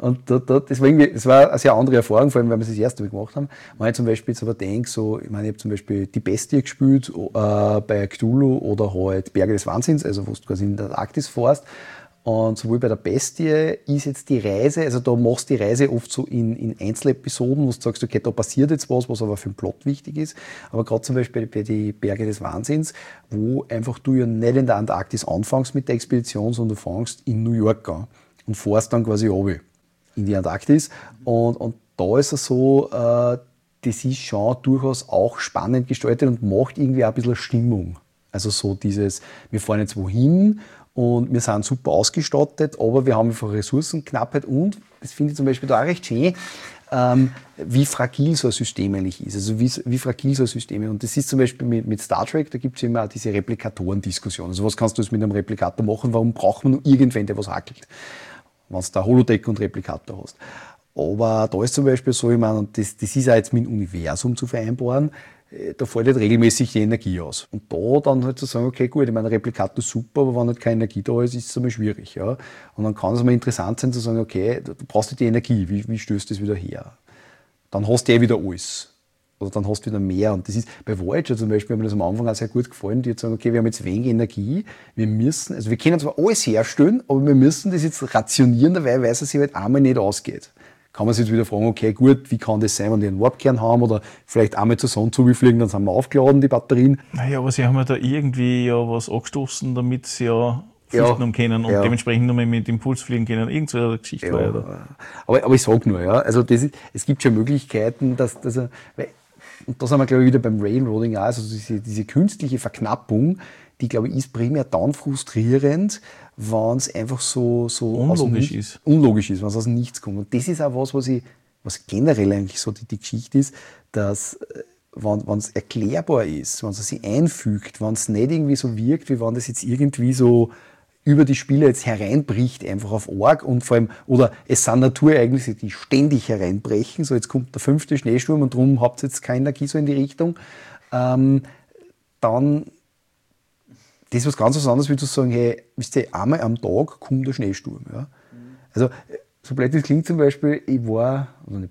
war eine sehr andere Erfahrung, vor allem, weil wir es das erste Mal gemacht haben. Wenn ich zum Beispiel jetzt aber denke, so, ich habe zum Beispiel die Bestie gespielt bei Cthulhu oder halt Berge des Wahnsinns, also wo du quasi in der Arktis fährst. Und sowohl bei der Bestie ist jetzt die Reise, also da machst du die Reise oft so in Einzelepisoden, wo du sagst, okay, da passiert jetzt was aber für den Plot wichtig ist. Aber gerade zum Beispiel bei die Berge des Wahnsinns, wo einfach du ja nicht in der Antarktis anfängst mit der Expedition, sondern du fängst in New York an und fährst dann quasi runter in die Antarktis. Und da ist es so, das ist schon durchaus auch spannend gestaltet und macht irgendwie auch ein bisschen Stimmung. Also so dieses, wir fahren jetzt wohin und wir sind super ausgestattet, aber wir haben einfach Ressourcenknappheit und, das finde ich zum Beispiel da auch recht schön, wie fragil so ein System eigentlich ist. Also wie fragil so ein System ist. Und das ist zum Beispiel mit Star Trek, da gibt es immer auch diese Replikatoren-Diskussion. Also was kannst du jetzt mit einem Replikator machen? Warum braucht man nur irgendwen, der was hackelt? Wenn du da Holodeck und Replikator hast. Aber da ist zum Beispiel so, ich meine, und das ist auch jetzt mit dem Universum zu vereinbaren, da fällt halt regelmäßig die Energie aus. Und da dann halt zu sagen, okay, gut, ich meine, Replikator ist super, aber wenn halt keine Energie da ist, ist es einmal schwierig. Ja? Und dann kann es mal interessant sein zu sagen, okay, du brauchst halt die Energie, wie stößt das wieder her? Dann hast du wieder alles. Oder dann hast du wieder mehr. Und das ist bei Voyager zum Beispiel, hat mir das am Anfang auch sehr gut gefallen, die jetzt sagen, okay, wir haben jetzt wenig Energie, wir können zwar alles herstellen, aber wir müssen das jetzt rationieren, weil es sich halt einmal nicht ausgeht. Kann man sich jetzt wieder fragen, okay, gut, wie kann das sein, wenn die einen Warpkern haben oder vielleicht einmal zur Sonne zufliegen, dann sind wir aufgeladen, die Batterien. Naja, aber sie haben ja da irgendwie ja was angestoßen, damit sie ja Pflichten können und dementsprechend nochmal mit Impuls fliegen können. Irgend so eine Geschichte war ja da. Aber ich sage nur, ja, also es gibt schon Möglichkeiten, und da sind wir, glaube ich, wieder beim Railroading auch, also diese künstliche Verknappung, die, glaube ich, ist primär dann frustrierend, wenn es einfach so unlogisch ist, wenn es aus nichts kommt. Und das ist auch was generell eigentlich so die Geschichte ist, dass wenn es erklärbar ist, wenn es sich einfügt, wenn es nicht irgendwie so wirkt, wie wenn das jetzt irgendwie so über die Spieler jetzt hereinbricht, einfach auf Org und vor allem, oder es sind Naturereignisse, die ständig hereinbrechen, so jetzt kommt der 5. Schneesturm und darum habt ihr jetzt keine Energie so in die Richtung, dann das ist was ganz anderes, wie zu sagen, hey, wisst ihr, einmal am Tag kommt der Schneesturm. Ja? Also, so blöd das klingt zum Beispiel, ich war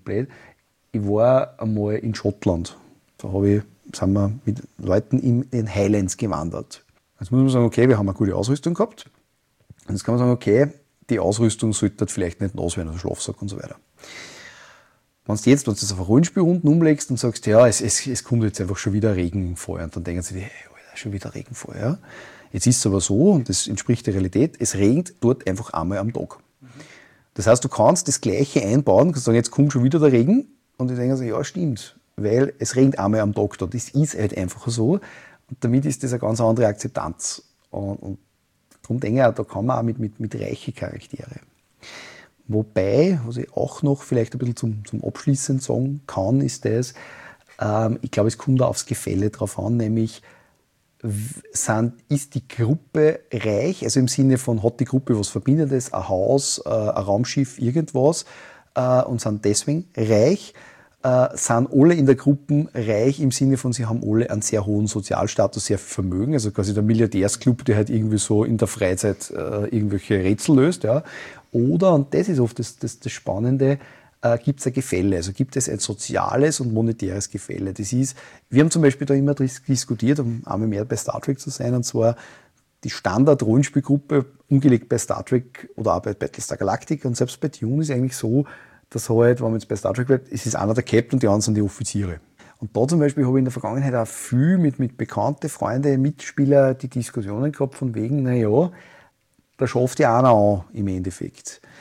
einmal in Schottland. Da sind wir mit Leuten in den Highlands gewandert. Jetzt muss man sagen, okay, wir haben eine gute Ausrüstung gehabt. Und jetzt kann man sagen, okay, die Ausrüstung sollte halt vielleicht nicht nass werden, also Schlafsack und so weiter. Wenn du das auf eine Rollenspielrunde umlegst und sagst, ja, es kommt jetzt einfach schon wieder Regen vor, und dann denken sie, hey, schon wieder Regen vor. Ja? Jetzt ist es aber so, und das entspricht der Realität, es regnet dort einfach einmal am Tag. Das heißt, du kannst das Gleiche einbauen, kannst sagen, jetzt kommt schon wieder der Regen, und die denken sich, ja, stimmt, weil es regnet einmal am Tag dort. Das ist halt einfach so, und damit ist das eine ganz andere Akzeptanz. Und darum denke ich auch, da kann man auch mit reichen Charaktere. Wobei, was ich auch noch vielleicht ein bisschen zum Abschließen sagen kann, ist das, ich glaube, es kommt da aufs Gefälle drauf an, nämlich ist die Gruppe reich, also im Sinne von, hat die Gruppe was Verbindendes, ein Haus, ein Raumschiff, irgendwas, und sind deswegen reich, sind alle in der Gruppe reich im Sinne von, sie haben alle einen sehr hohen Sozialstatus, sehr viel Vermögen, also quasi der Milliardärsclub, der halt irgendwie so in der Freizeit irgendwelche Rätsel löst, ja. Oder, und das ist oft das Spannende, gibt es ein Gefälle, also gibt es ein soziales und monetäres Gefälle. Das ist, wir haben zum Beispiel da immer diskutiert, um einmal mehr bei Star Trek zu sein, und zwar die Standard-Rollenspielgruppe, umgelegt bei Star Trek oder auch bei Battlestar Galactica, und selbst bei Dune ist eigentlich so, dass halt, wenn man jetzt bei Star Trek bleibt, es ist einer der Captain und die anderen sind die Offiziere. Und da zum Beispiel habe ich in der Vergangenheit auch viel mit bekannten Freunden, Mitspieler die Diskussionen gehabt von wegen, naja, da schafft ja einer an im Endeffekt.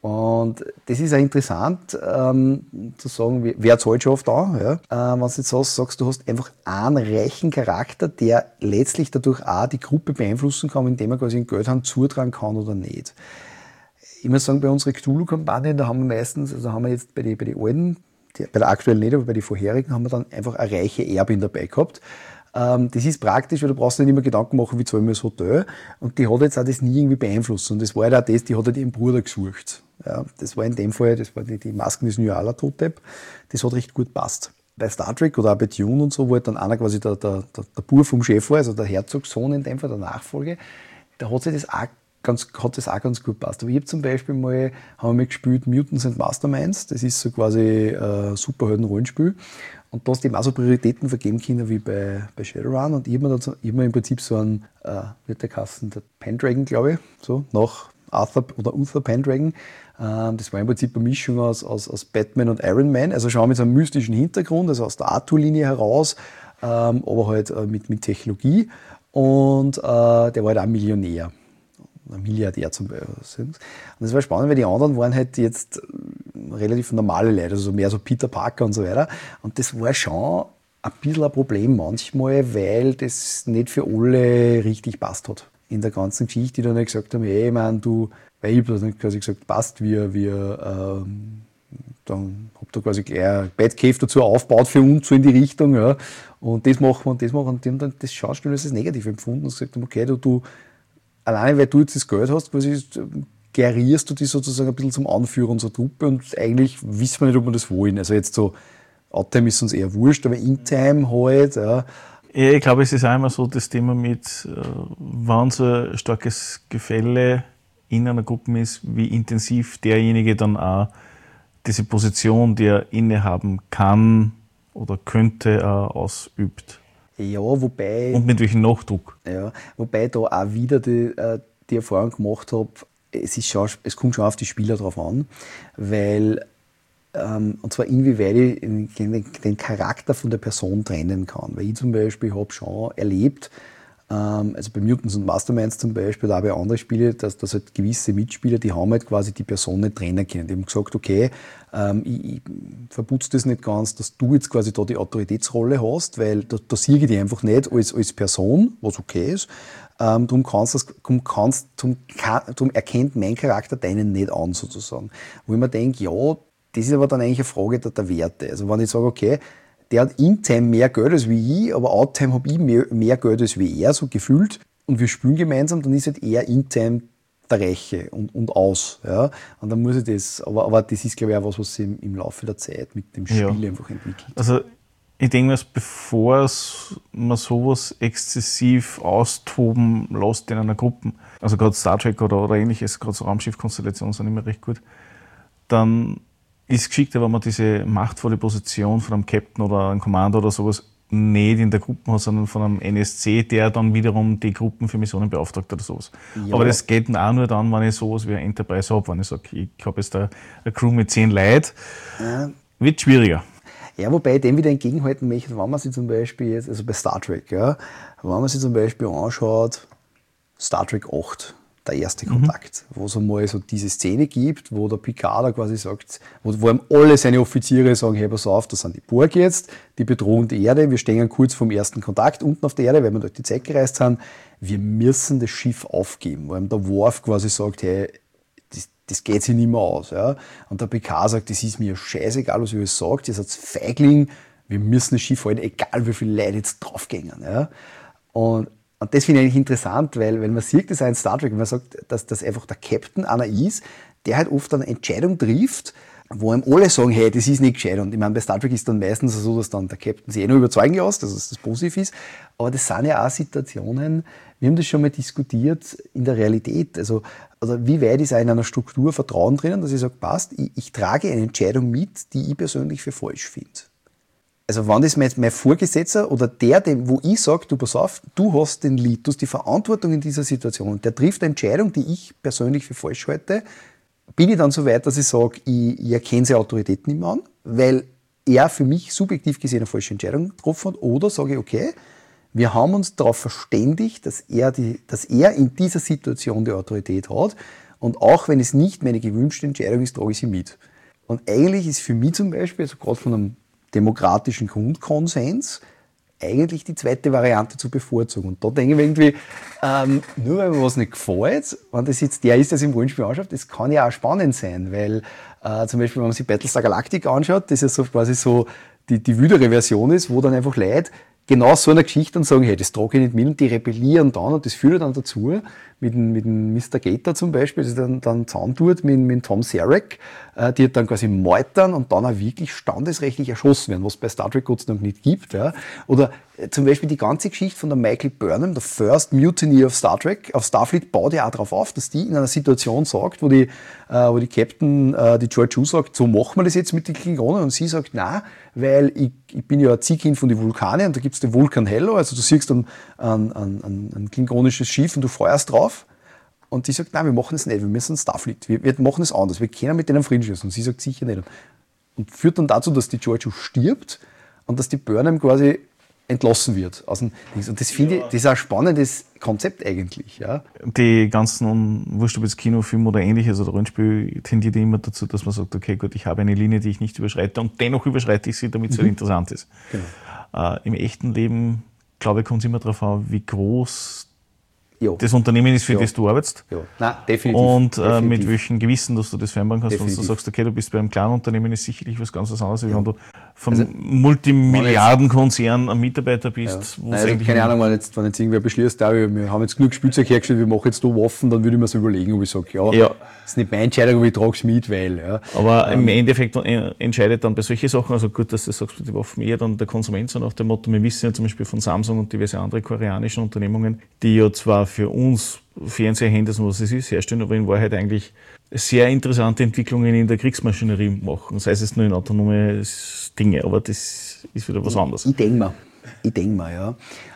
Und das ist auch interessant, zu sagen, wer zahlt schon oft an. Ja? Wenn du jetzt sagst, du hast einfach einen reichen Charakter, der letztlich dadurch auch die Gruppe beeinflussen kann, indem er quasi in Geldhand zutragen kann oder nicht. Ich muss sagen, bei unseren Cthulhu-Kampagnen, da haben wir meistens, also haben wir jetzt bei den alten, bei der aktuellen nicht, aber bei den vorherigen haben wir dann einfach eine reiche Erbin dabei gehabt. Das ist praktisch, weil du brauchst nicht immer Gedanken machen, wie zahlen wir das Hotel. Und die hat jetzt auch das nie irgendwie beeinflusst. Und das war halt auch das, die hat halt ihren Bruder gesucht. Ja, das war in dem Fall, das war die Masken des Nyala Totep. Das hat recht gut gepasst. Bei Star Trek oder auch bei Dune und so, wo halt dann einer quasi der Bub vom Chef war, also der Herzogssohn in dem Fall, der Nachfolge, da hat sich das auch ganz gut gepasst. Aber ich habe zum Beispiel haben wir gespielt Mutants and Masterminds. Das ist so quasi ein Superhelden-Rollenspiel. Und da hast du eben auch so Prioritäten vergeben können wie bei Shadowrun. Und ich habe mir im Prinzip so einen, wird der Kasten, der Pendragon, glaube ich, so, nach Uther Pendragon. Das war im Prinzip eine Mischung aus Batman und Iron Man. Also schon mit so einem mystischen Hintergrund, also aus der Arthur-Linie heraus, aber halt mit Technologie. Und der war halt auch Millionär. Ein Milliardär zum Beispiel. Und das war spannend, weil die anderen waren halt jetzt relativ normale Leute, also mehr so Peter Parker und so weiter. Und das war schon ein bisschen ein Problem manchmal, weil das nicht für alle richtig passt hat. In der ganzen Geschichte, die dann halt gesagt haben, hey, weil ich habe dann quasi gesagt, passt, dann habt ihr quasi gleich ein Batcave dazu aufgebaut für uns, so in die Richtung, ja. Und das machen wir und das machen wir. Und die haben dann das Schauspiel als negativ empfunden und gesagt haben, okay, du alleine weil du jetzt das Geld hast, quasi gerierst du dich sozusagen ein bisschen zum Anführer unserer Truppe und eigentlich wissen wir nicht, ob wir das wollen. Also jetzt so, Outtime ist uns eher wurscht, aber In-Time halt, ja. Ja, ich glaube, es ist auch immer so das Thema mit, wann so ein starkes Gefälle in einer Gruppe ist, wie intensiv derjenige dann auch diese Position, die er innehaben kann oder könnte, ausübt. Ja, wobei... Und mit welchem Nachdruck. Ja, wobei ich da auch wieder die Erfahrung gemacht habe, es kommt schon auf die Spieler drauf an, weil, und zwar inwieweit ich den Charakter von der Person trennen kann. Weil ich zum Beispiel habe schon erlebt, also bei Mutants und Masterminds zum Beispiel, oder auch bei anderen Spielen, dass halt gewisse Mitspieler, die haben halt quasi die Person nicht trennen können. Die haben gesagt, okay, ich verputze das nicht ganz, dass du jetzt quasi da die Autoritätsrolle hast, weil da sehe ich dich einfach nicht als Person, was okay ist. Darum erkennt mein Charakter deinen nicht an, sozusagen. Wo ich mir denke, ja, das ist aber dann eigentlich eine Frage der Werte. Also wenn ich sage, okay, der hat In-Time mehr Geld als wie ich, aber Out-Time habe ich mehr Geld als wie er, so gefühlt, und wir spielen gemeinsam, dann ist halt eher In-Time der Reiche und aus. Ja? Und dann muss ich das, aber das ist, glaube ich, auch was sich im Laufe der Zeit mit dem Spiel einfach entwickelt. Also ich denke mir, bevor man sowas exzessiv austoben lässt in einer Gruppe, also gerade Star Trek oder ähnliches, gerade so Raumschiff-Konstellationen sind immer recht gut, dann ist geschickter, wenn man diese machtvolle Position von einem Captain oder einem Commander oder sowas nicht in der Gruppe hat, sondern von einem NSC, der dann wiederum die Gruppen für Missionen beauftragt oder sowas. Ja. Aber das geht auch nur dann, wenn ich sowas wie eine Enterprise habe, wenn ich sage, ich habe jetzt eine Crew mit 10 Leuten, wird schwieriger. Ja, wobei ich dem wieder entgegenhalten möchte, wenn man sich zum Beispiel jetzt, also bei Star Trek, ja, wenn man sich zum Beispiel anschaut, Star Trek 8, der erste Kontakt, wo es einmal so diese Szene gibt, wo der Picard quasi sagt, wo ihm alle seine Offiziere sagen, hey, pass auf, das sind die Borg jetzt, die bedrohen die Erde, wir stehen kurz vom ersten Kontakt unten auf der Erde, weil wir durch die Zeit gereist sind, wir müssen das Schiff aufgeben, weil ihm der Worf quasi sagt, hey, das geht sich nicht mehr aus. Ja? Und der Picard sagt, das ist mir scheißegal, was ihr alles sagt, ihr seid Feigling, wir müssen das Schiff halten, egal wie viele Leute jetzt draufgehen. Ja? Und das finde ich eigentlich interessant, weil man sieht das auch in Star Trek, wenn man sagt, dass einfach der Captain einer ist, der halt oft eine Entscheidung trifft, wo ihm alle sagen, hey, das ist nicht gescheit. Und ich meine, bei Star Trek ist dann meistens so, dass dann der Captain sich noch überzeugen lässt, dass das positiv ist. Aber das sind ja auch Situationen, wir haben das schon mal diskutiert in der Realität. Also wie weit ist auch in einer Struktur Vertrauen drinnen, dass ich sage, passt, ich trage eine Entscheidung mit, die ich persönlich für falsch finde. Also wenn das mein Vorgesetzter oder wo ich sage, du pass auf, du hast den Lead, du hast die Verantwortung in dieser Situation und der trifft eine Entscheidung, die ich persönlich für falsch halte, bin ich dann so weit, dass ich sage, ich erkenne seine Autorität nicht mehr an, weil er für mich subjektiv gesehen eine falsche Entscheidung getroffen hat, oder sage ich, okay, wir haben uns darauf verständigt, dass er in dieser Situation die Autorität hat Und auch wenn es nicht meine gewünschte Entscheidung ist, trage ich sie mit. Und eigentlich ist für mich zum Beispiel, also gerade von einem demokratischen Grundkonsens, eigentlich die zweite Variante zu bevorzugen. Und da denke ich mir irgendwie, nur weil mir was nicht gefällt, wenn das jetzt der ist, der sich im Rollenspiel anschaut, das kann ja auch spannend sein, weil zum Beispiel, wenn man sich Battlestar Galactica anschaut, das ja so quasi so die wildere Version ist, wo dann einfach Leute genau so einer Geschichte dann sagen, hey, das trage ich nicht mit, und die rebellieren dann, und das führt dann dazu, mit dem Mr. Gator zum Beispiel, das dann zusammentut mit Tom Sarek, die dann quasi meutern und dann auch wirklich standesrechtlich erschossen werden, was es bei Star Trek Gott sei Dank nicht gibt. Ja. Oder zum Beispiel die ganze Geschichte von der Michael Burnham, der First Mutiny of Star Trek, auf Starfleet, baut ja auch darauf auf, dass die in einer Situation sagt, wo die Captain, die George Hu sagt, so machen wir das jetzt mit den Klingonen, und sie sagt, nein, weil ich bin ja ein Ziehkind von den Vulkane, und da gibt's den Vulkan Hello, also du siehst ein klingonisches Schiff und du feuerst drauf. Und die sagt, nein, wir machen es nicht, wir müssen Starfleet, wir machen es anders, wir können mit denen Frieden schließen. Und sie sagt, sicher nicht. Und führt dann dazu, dass die George Hu stirbt und dass die Burnham quasi entlassen wird aus dem Dings. Und das finde ich, das ist ein spannendes Konzept eigentlich. Ja. Die ganzen, wurscht ob jetzt Kinofilm oder ähnliches oder Rollenspiel, tendiert immer dazu, dass man sagt, okay, gut, ich habe eine Linie, die ich nicht überschreite, und dennoch überschreite ich sie, damit es halt interessant ist. Genau. Im echten Leben, glaube ich, kommt es immer darauf an, wie groß das Unternehmen ist, für das du arbeitest. Ja. Nein, definitiv. Und definitiv. mit welchem Gewissen, dass du das vereinbaren kannst. Definitiv. Wenn du sagst, okay, du bist bei einem kleinen Unternehmen, ist sicherlich was ganz anderes, als wenn du vom Multimilliardenkonzern ein Mitarbeiter bist. Ja. Also keine Ahnung, wenn jetzt irgendwer beschließt, wir haben jetzt genug Spielzeug hergestellt, wir machen jetzt da Waffen, dann würde ich mir so überlegen, ob ich sage, das ist nicht meine Entscheidung, aber ich trage es mit, weil. Ja. Aber im Endeffekt entscheidet dann bei solchen Sachen, also gut, dass du sagst, die Waffen eher dann der Konsument, so nach dem Motto, wir wissen ja zum Beispiel von Samsung und diverse andere koreanischen Unternehmungen, die ja zwar für uns Fernseher-Handys und was es ist, herstellen, aber in Wahrheit eigentlich sehr interessante Entwicklungen in der Kriegsmaschinerie machen. Sei es nur in autonome Dinge, aber das ist wieder was anderes. Ich denke mal, ja.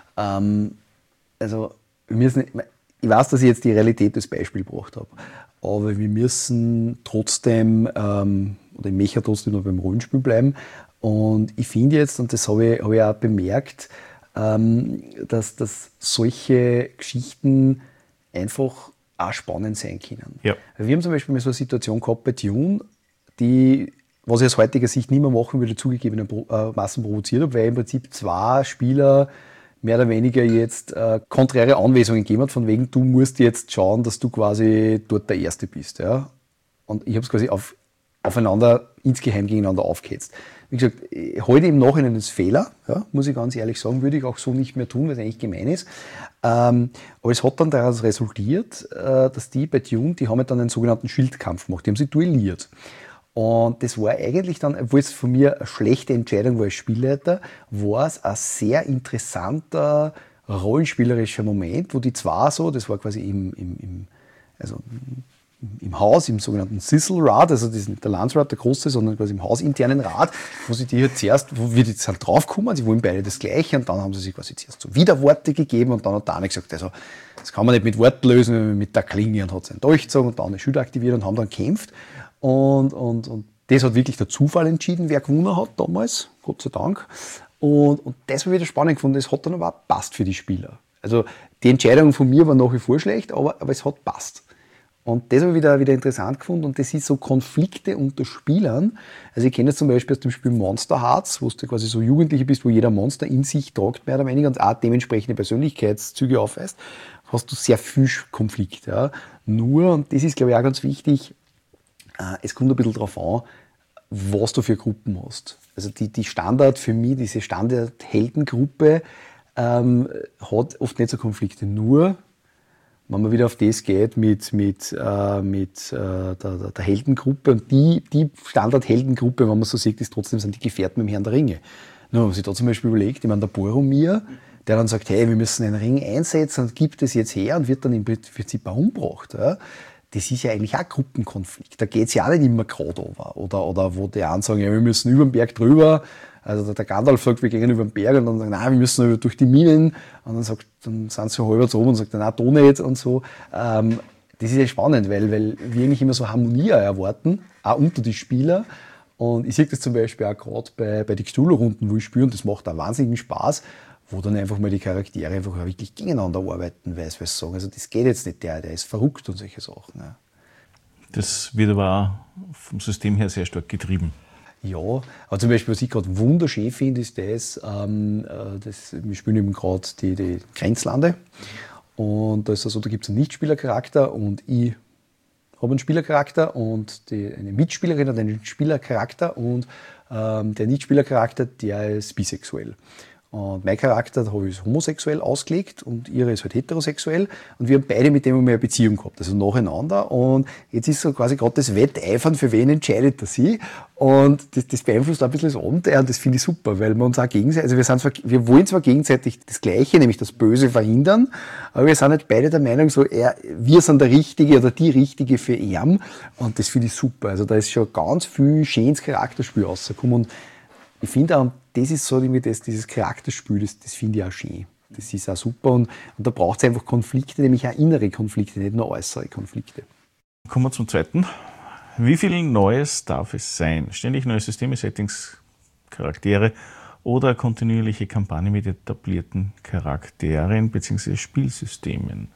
Also, ich weiß, dass ich jetzt die Realität des Beispiels gebracht habe, aber wir müssen trotzdem, oder ich möchte trotzdem noch beim Rollenspiel bleiben, und ich finde jetzt, und das habe ich auch bemerkt, dass solche Geschichten einfach auch spannend sein können. Ja. Wir haben zum Beispiel mal so eine Situation gehabt bei Dune, was ich aus heutiger Sicht nicht mehr machen würde, zugegebenermaßen provoziert habe, weil im Prinzip zwei Spieler mehr oder weniger jetzt konträre Anweisungen gegeben hat, von wegen, du musst jetzt schauen, dass du quasi dort der Erste bist. Ja? Und ich habe es quasi aufeinander, insgeheim gegeneinander aufgehetzt. Wie gesagt, heute im Nachhinein ist Fehler, ja, muss ich ganz ehrlich sagen, würde ich auch so nicht mehr tun, weil es eigentlich gemein ist. Aber es hat dann daraus resultiert, dass die bei Dune, die haben dann einen sogenannten Schildkampf gemacht, die haben sich duelliert. Und das war eigentlich dann, obwohl es von mir eine schlechte Entscheidung war als Spielleiter, war es ein sehr interessanter rollenspielerischer Moment, wo die zwei so, das war quasi im Haus, im sogenannten Sizzle-Rad, also das ist nicht der Landsrat, der große, sondern quasi im hausinternen Rad, wo sie die halt zuerst, wo wir jetzt halt draufkommen, sie wollen beide das Gleiche, und dann haben sie sich quasi zuerst so Widerworte gegeben, und dann hat der eine gesagt, also das kann man nicht mit Worten lösen, wenn mit der Klinge, und hat seinen Dolch gezogen und dann eine Schild aktiviert und haben dann gekämpft, und das hat wirklich der Zufall entschieden, wer gewonnen hat damals, Gott sei Dank, und das habe ich wieder spannend gefunden, das hat dann aber auch passt für die Spieler. Also die Entscheidung von mir war nach wie vor schlecht, aber es hat passt. Und das habe ich wieder interessant gefunden, und das ist so Konflikte unter Spielern. Also ich kenne das zum Beispiel aus dem Spiel Monster Hearts, wo du quasi so Jugendliche bist, wo jeder Monster in sich tragt, mehr oder weniger, und auch dementsprechende Persönlichkeitszüge aufweist, hast du sehr viel Konflikt. Ja. Nur, und das ist glaube ich auch ganz wichtig, es kommt ein bisschen darauf an, was du für Gruppen hast. Also die Standard für mich, diese Standard-Heldengruppe hat oft nicht so Konflikte. Nur, wenn man wieder auf das geht mit der Heldengruppe, und die Standard-Heldengruppe, wenn man so sieht, ist trotzdem sind die Gefährten mit dem Herrn der Ringe. Nur, wenn man sich da zum Beispiel überlegt, ich meine, der Boromir, der dann sagt, hey, wir müssen einen Ring einsetzen und gibt es jetzt her und wird dann im Prinzip auch umgebracht. Ja? Das ist ja eigentlich auch Gruppenkonflikt. Da geht es ja auch nicht immer gerade over. Oder wo die einen sagen, ja, wir müssen über den Berg drüber. Also der Gandalf sagt, wir gehen über den Berg, und dann sagen, nein, wir müssen durch die Minen. Und dann sind sie halber oben und sagen, nein, da nicht und so. Das ist ja spannend, weil wir eigentlich immer so Harmonie erwarten, auch unter die Spieler. Und ich sehe das zum Beispiel auch gerade bei den Cthulhu-Runden, wo ich spiele, und das macht auch wahnsinnigen Spaß, wo dann einfach mal die Charaktere einfach wirklich gegeneinander arbeiten, weil sie sagen, also das geht jetzt nicht, der ist verrückt und solche Sachen. Ja. Das wird aber auch vom System her sehr stark getrieben. Ja, aber zum Beispiel, was ich gerade wunderschön finde, ist wir spielen eben gerade die Grenzlande. Und da ist es so, da gibt es einen Nichtspielercharakter und ich habe einen Spielercharakter und eine Mitspielerin hat einen Spielercharakter und der Nichtspielercharakter, der ist bisexuell. Und mein Charakter habe ich homosexuell ausgelegt und ihre ist halt heterosexuell. Und wir haben beide mit dem eine Beziehung gehabt, also nacheinander. Und jetzt ist so quasi gerade das Wetteifern, für wen entscheidet er sie. Und das beeinflusst auch ein bisschen das Abenteuer und das finde ich super, weil wir uns auch gegenseitig, also wir wollen zwar gegenseitig das Gleiche, nämlich das Böse verhindern, aber wir sind halt beide der Meinung, so wir sind der Richtige oder die Richtige für ihn. Und das finde ich super. Also da ist schon ganz viel schönes Charakterspiel rausgekommen. Und ich finde auch, das ist so dieses Charakterspiel, das finde ich auch schön. Das ist auch super und da braucht es einfach Konflikte, nämlich auch innere Konflikte, nicht nur äußere Konflikte. Kommen wir zum zweiten. Wie viel Neues darf es sein? Ständig neue Systeme, Settings, Charaktere oder kontinuierliche Kampagne mit etablierten Charakteren bzw. Spielsystemen?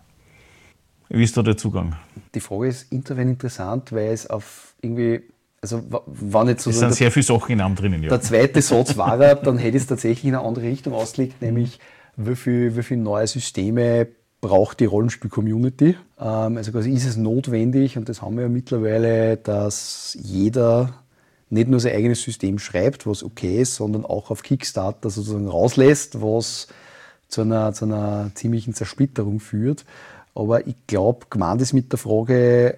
Wie ist da der Zugang? Die Frage ist insofern interessant, weil es auf irgendwie, also war nicht so... Es sind sehr viele Sachen in einem drinnen, ja. Der zweite Satz war, dann hätte ich es tatsächlich in eine andere Richtung ausgelegt, nämlich wie viel neue Systeme braucht die Rollenspiel-Community. Also quasi ist es notwendig, und das haben wir ja mittlerweile, dass jeder nicht nur sein eigenes System schreibt, was okay ist, sondern auch auf Kickstarter sozusagen rauslässt, was zu einer ziemlichen Zersplitterung führt. Aber ich glaube, gemeint ist mit der Frage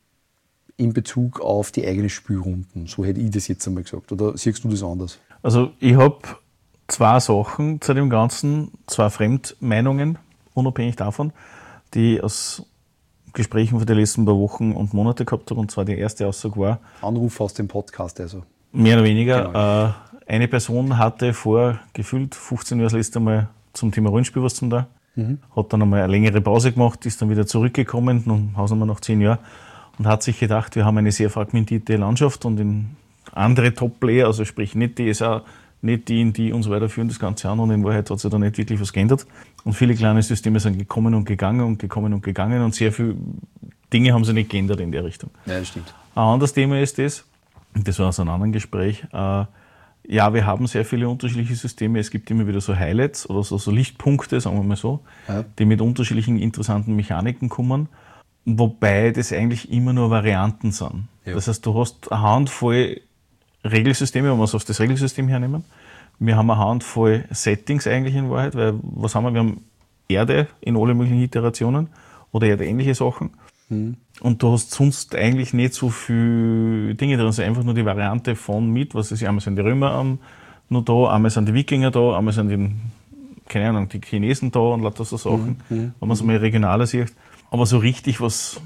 in Bezug auf die eigenen Spielrunden. So hätte ich das jetzt einmal gesagt. Oder siehst du das anders? Also ich habe zwei Sachen zu dem Ganzen, zwei Fremdmeinungen, unabhängig davon, die ich aus Gesprächen von den letzten paar Wochen und Monate gehabt habe. Und zwar die erste Aussage war... Anruf aus dem Podcast also. Mehr oder weniger. Genau. Eine Person hatte vor gefühlt 15 Jahren das letzte Mal zum Thema Rollenspiel was zum da. Hat dann einmal eine längere Pause gemacht, ist dann wieder zurückgekommen, nun Hausnummer nach 10 Jahren, und hat sich gedacht, wir haben eine sehr fragmentierte Landschaft und in andere Top-Player, also sprich nicht DSA, nicht D&D und so weiter, führen das Ganze an, und in Wahrheit hat sich da nicht wirklich was geändert. Und viele kleine Systeme sind gekommen und gegangen und sehr viele Dinge haben sich nicht geändert in der Richtung. Ja, das stimmt. Ein anderes Thema ist das war aus einem anderen Gespräch, ja, wir haben sehr viele unterschiedliche Systeme. Es gibt immer wieder so Highlights oder so Lichtpunkte, sagen wir mal so, ja, die mit unterschiedlichen interessanten Mechaniken kommen, wobei das eigentlich immer nur Varianten sind. Ja. Das heißt, du hast eine Handvoll Regelsysteme, wenn wir es auf das Regelsystem hernehmen. Wir haben eine Handvoll Settings eigentlich in Wahrheit, weil was haben wir? Wir haben Erde in alle möglichen Iterationen oder erdähnliche Sachen. Und du hast sonst eigentlich nicht so viele Dinge drin. Also einfach nur die Variante von mit, was ist, einmal sind die Römer noch da, einmal sind die Wikinger da, einmal sind die Chinesen da und lauter so Sachen, wenn man es mal regionaler sieht. Aber so richtig was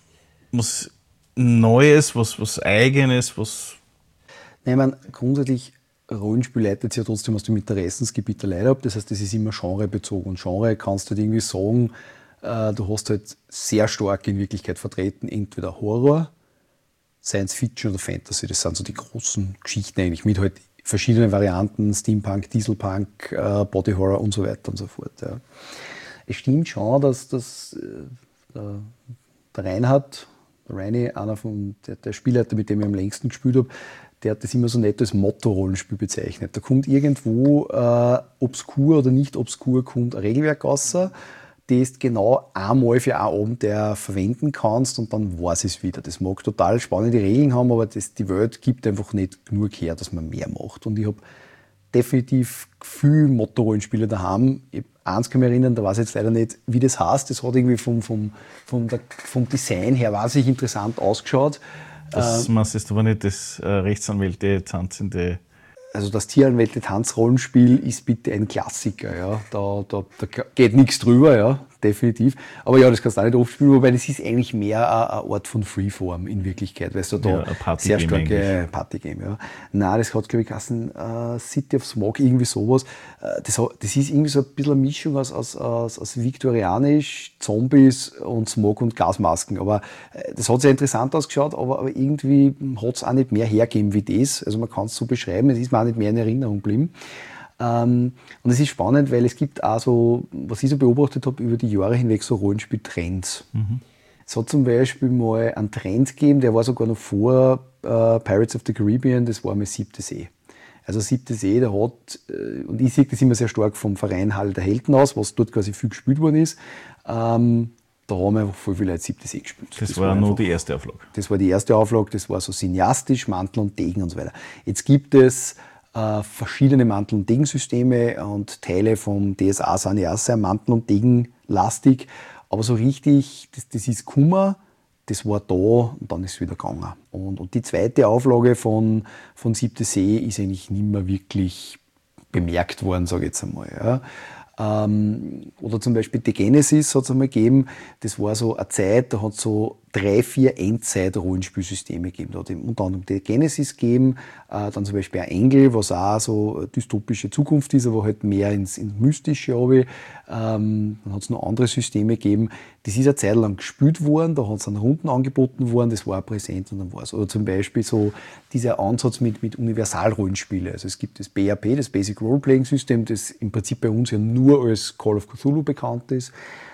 Neues, was Eigenes, was... Nein, ich meine, grundsätzlich, Rollenspiel leitet sich ja trotzdem aus dem Interessensgebiet der Leute ab. Das heißt, das ist immer genrebezogen. Und Genre kannst du halt irgendwie sagen, du hast halt sehr stark in Wirklichkeit vertreten, entweder Horror, Science Fiction oder Fantasy. Das sind so die großen Geschichten eigentlich, mit halt verschiedenen Varianten, Steampunk, Dieselpunk, Body Horror und so weiter und so fort. Ja. Es stimmt schon, dass der Reinhard, der Reini, einer von der Spielleiter, mit dem ich am längsten gespielt habe, der hat das immer so nett als Motto-Rollenspiel bezeichnet. Da kommt irgendwo obskur oder nicht obskur kommt ein Regelwerk raus, das du genau einmal für einen Abend verwenden kannst, und dann war es wieder. Das mag total spannende Regeln haben, aber die Welt gibt einfach nicht genug her, dass man mehr macht. Und ich habe definitiv viel Motto-Rollenspiele daheim. Eins kann ich mich erinnern, da weiß ich jetzt leider nicht, wie das heißt. Das hat irgendwie vom Design her wahnsinnig interessant ausgeschaut. Das meinst du aber nicht das Rechtsanwälte tanzende... Also das Tieranwälte-Tanzrollenspiel ist bitte ein Klassiker. Ja. Da geht nichts drüber, ja, definitiv. Aber ja, das kannst du auch nicht oft spielen, wobei das ist eigentlich mehr eine Art von Freeform in Wirklichkeit, weil du da sehr starke Partygame. Ja. Nein, das hat, glaube ich, geheißen City of Smog, irgendwie sowas. Das ist irgendwie so ein bisschen eine Mischung aus viktorianisch, Zombies und Smog und Gasmasken. Aber das hat sehr interessant ausgeschaut, aber irgendwie hat es auch nicht mehr hergegeben wie das. Also man kann es so beschreiben, es ist mir auch nicht mehr in Erinnerung geblieben. Und es ist spannend, weil es gibt auch so, was ich so beobachtet habe über die Jahre hinweg, so Rollenspieltrends. Es hat zum Beispiel mal einen Trend gegeben, der war sogar noch vor Pirates of the Caribbean, das war mal Siebte See. Also Siebte See, der hat, und ich sehe das immer sehr stark vom Verein Halle der Helden aus, was dort quasi viel gespielt worden ist. Da haben einfach voll viele Leute Siebte See gespielt. Das war nur die erste Auflage. Das war die erste Auflage, das war so cineastisch, Mantel und Degen und so weiter. Jetzt gibt es verschiedene Mantel- und Degensysteme und Teile vom DSA sind ja auch sehr Mantel- und Degenlastig. Aber so richtig, das ist Kummer, das war da und dann ist es wieder gegangen. Und die zweite Auflage von Siebte See ist eigentlich nicht mehr wirklich bemerkt worden, sage ich jetzt einmal. Ja. Oder zum Beispiel die Genesis hat es einmal gegeben, das war so eine Zeit, da hat es so 3, 4 Endzeit-Rollenspielsysteme gegeben. Da hat es unter anderem die Genesis gegeben, dann zum Beispiel ein Engel, was auch so eine dystopische Zukunft ist, aber halt mehr ins Mystische. Dann hat es noch andere Systeme gegeben. Das ist eine Zeit lang gespielt worden, da hat es an Runden angeboten worden, das war präsent und dann war es. Oder zum Beispiel so dieser Ansatz mit Universal-Rollenspiele. Also es gibt das BRP, das Basic Role-Playing System, das im Prinzip bei uns ja nur als Call of Cthulhu bekannt ist.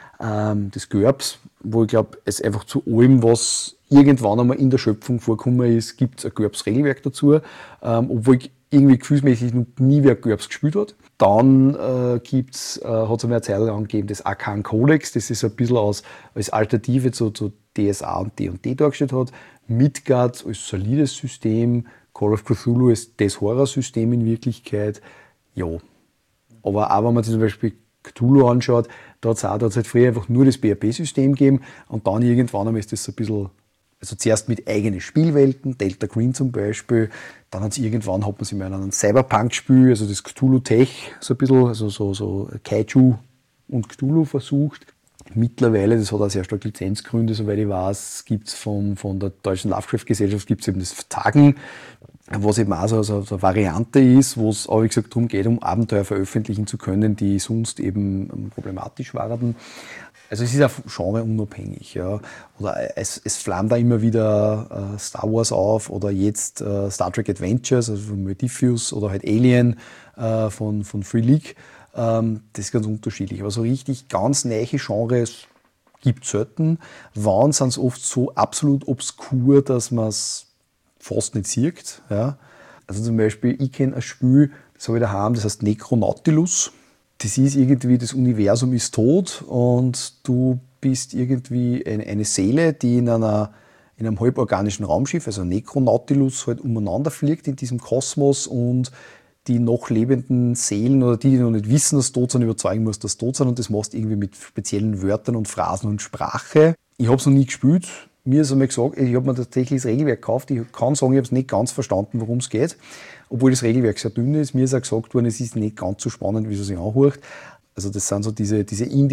Das GURPS, wo ich glaube, es einfach zu allem, was irgendwann einmal in der Schöpfung vorgekommen ist, gibt es ein GURPS-Regelwerk dazu, obwohl ich irgendwie gefühlsmäßig noch nie wer GURPS gespielt hat. Dann hat es einmal eine Zeit lang gegeben, das Arkan Codex, das ist ein bisschen als Alternative zu DSA und D&D dargestellt hat. Midgard als solides System, Call of Cthulhu als das Horrorsystem in Wirklichkeit. Ja, aber auch wenn man sich zum Beispiel Cthulhu anschaut, da hat es halt früher einfach nur das BRP-System gegeben und dann irgendwann einmal ist das so ein bisschen, also zuerst mit eigenen Spielwelten, Delta Green zum Beispiel, dann hat man sich mal einen Cyberpunk-Spiel, also das Cthulhu-Tech, so ein bisschen, also so Kaiju und Cthulhu versucht. Mittlerweile, das hat auch sehr stark Lizenzgründe, soweit ich weiß, gibt es von der Deutschen Lovecraft-Gesellschaft gibt's eben das Vertagen, was eben auch so eine Variante ist, wo es auch, wie gesagt, darum geht, um Abenteuer veröffentlichen zu können, die sonst eben problematisch waren. Also es ist auch genreunabhängig. Ja. Oder es flammt da immer wieder Star Wars auf oder jetzt Star Trek Adventures, also von Modiphius oder halt Alien von Free League. Das ist ganz unterschiedlich. Aber so richtig ganz neue Genres gibt es selten. Wann sind es oft so absolut obskur, dass man es fast nicht sieht. Ja. Also zum Beispiel, ich kenne ein Spiel, das habe ich daheim, das heißt Necronautilus. Das ist irgendwie, das Universum ist tot und du bist irgendwie eine Seele, die in einem halborganischen Raumschiff, also Necronautilus, halt umeinander fliegt in diesem Kosmos und die noch lebenden Seelen oder die noch nicht wissen, dass sie tot sind, überzeugen musst, dass sie tot sind und das machst du irgendwie mit speziellen Wörtern und Phrasen und Sprache. Ich habe es noch nie gespielt. Mir ist einmal gesagt, ich habe mir tatsächlich das Regelwerk gekauft. Ich kann sagen, ich habe es nicht ganz verstanden, worum es geht. Obwohl das Regelwerk sehr dünn ist. Mir ist auch gesagt worden, es ist nicht ganz so spannend, wie es sich anhört. Also das sind so diese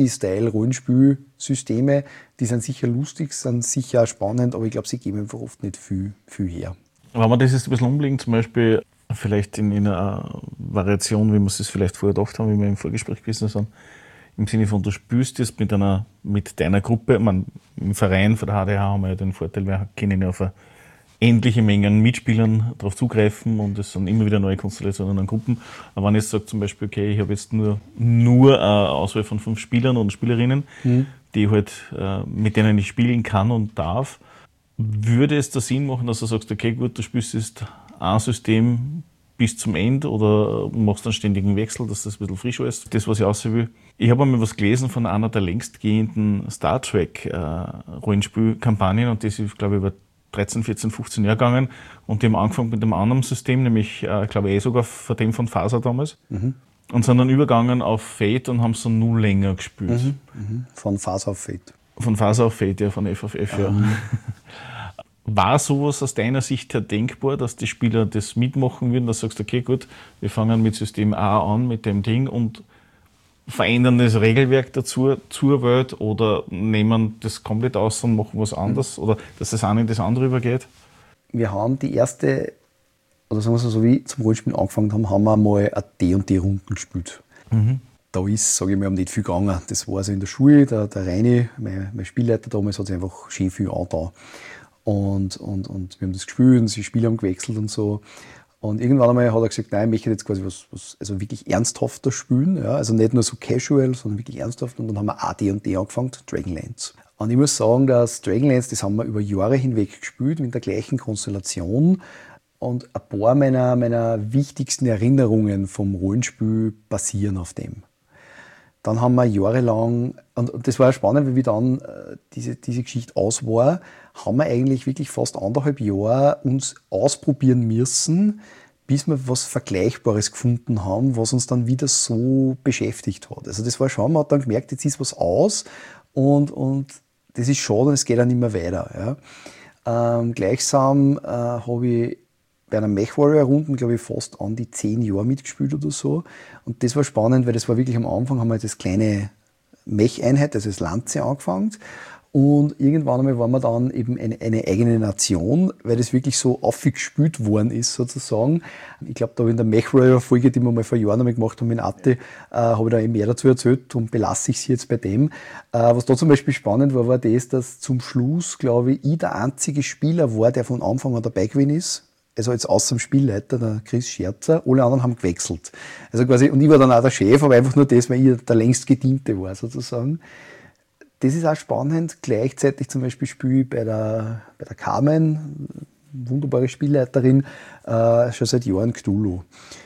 Indie-Style-Rollenspielsysteme, die sind sicher lustig, sind sicher auch spannend, aber ich glaube, sie geben einfach oft nicht viel her. Wenn man das jetzt ein bisschen umlegen, zum Beispiel vielleicht in einer Variation, wie wir es vielleicht vorher gedacht haben, wie wir im Vorgespräch gewesen sind, im Sinne von, du spielst jetzt mit deiner Gruppe. Im Verein von der HDH haben wir ja den Vorteil, wir können ja auf eine endliche Menge an Mitspielern darauf zugreifen und es sind immer wieder neue Konstellationen an Gruppen. Aber wenn ich jetzt sage zum Beispiel, okay, ich habe jetzt nur eine Auswahl von 5 Spielern und Spielerinnen, die halt, mit denen ich spielen kann und darf, würde es da Sinn machen, dass du sagst, okay, gut, du spielst jetzt ein System bis zum Ende oder machst einen ständigen Wechsel, dass das ein bisschen frisch ist. Das, was ich aussehen will. Ich habe einmal was gelesen von einer der längstgehenden Star Trek Rollenspielkampagnen und das ist, glaube ich, über 13, 14, 15 Jahre gegangen und die haben angefangen mit einem anderen System, nämlich, glaube ich, sogar von dem von Faser damals und sind dann übergegangen auf Fate und haben es dann nur länger gespielt. Von Faser auf Fate. Von Faser auf Fate, ja, von FFF, ja. War sowas aus deiner Sicht her denkbar, dass die Spieler das mitmachen würden, dass du sagst, okay, gut, wir fangen mit System A an, mit dem Ding und verändern das Regelwerk dazu zur Welt oder nehmen das komplett aus und machen was anderes oder dass das eine in das andere übergeht? Wir haben die erste, oder sagen wir so wie zum Rollenspielen angefangen haben wir mal eine D&D-Runden gespielt. Da ist, sage ich mal, nicht viel gegangen. Das war so in der Schule, der Reini, mein Spielleiter damals, hat sich einfach schön viel angetan. Und wir haben das gespielt und die Spieler haben gewechselt und so. Und irgendwann einmal hat er gesagt, nein, ich möchte jetzt quasi was also wirklich ernsthafter spielen. Ja? Also nicht nur so casual, sondern wirklich ernsthaft. Und dann haben wir AD&D angefangen, Dragonlance. Und ich muss sagen, dass Dragonlance, das haben wir über Jahre hinweg gespielt, mit der gleichen Konstellation. Und ein paar meiner wichtigsten Erinnerungen vom Rollenspiel basieren auf dem. Dann haben wir jahrelang, und das war ja spannend, wie dann diese Geschichte aus war, haben wir eigentlich wirklich fast 1,5 Jahre uns ausprobieren müssen, bis wir was Vergleichbares gefunden haben, was uns dann wieder so beschäftigt hat. Also das war schon, man hat dann gemerkt, jetzt ist was aus und das ist schade und es geht dann nicht mehr weiter. Ja. Gleichsam habe ich bei einer Mech-Warrior-Runden, glaube ich, fast an die 10 Jahre mitgespielt oder so. Und das war spannend, weil das war wirklich am Anfang, haben wir das kleine Mech-Einheit, also das Lanze angefangen. Und irgendwann einmal waren wir dann eben eine eigene Nation, weil das wirklich so aufgespielt worden ist, sozusagen. Ich glaube, da habe ich in der Mech-Warrior-Folge, die wir mal vor Jahren einmal gemacht haben mit Ate, habe ich da eben mehr dazu erzählt und belasse ich sie jetzt bei dem. Was da zum Beispiel spannend war, war das, dass zum Schluss, glaube ich der einzige Spieler war, der von Anfang an dabei gewesen ist. Also jetzt außer dem Spielleiter, der Chris Scherzer, alle anderen haben gewechselt. Also quasi, und ich war dann auch der Chef, aber einfach nur das, weil ich der längst Gediente war, sozusagen. Das ist auch spannend. Gleichzeitig zum Beispiel spiele ich bei der Carmen, wunderbare Spielleiterin, schon seit Jahren Cthulhu.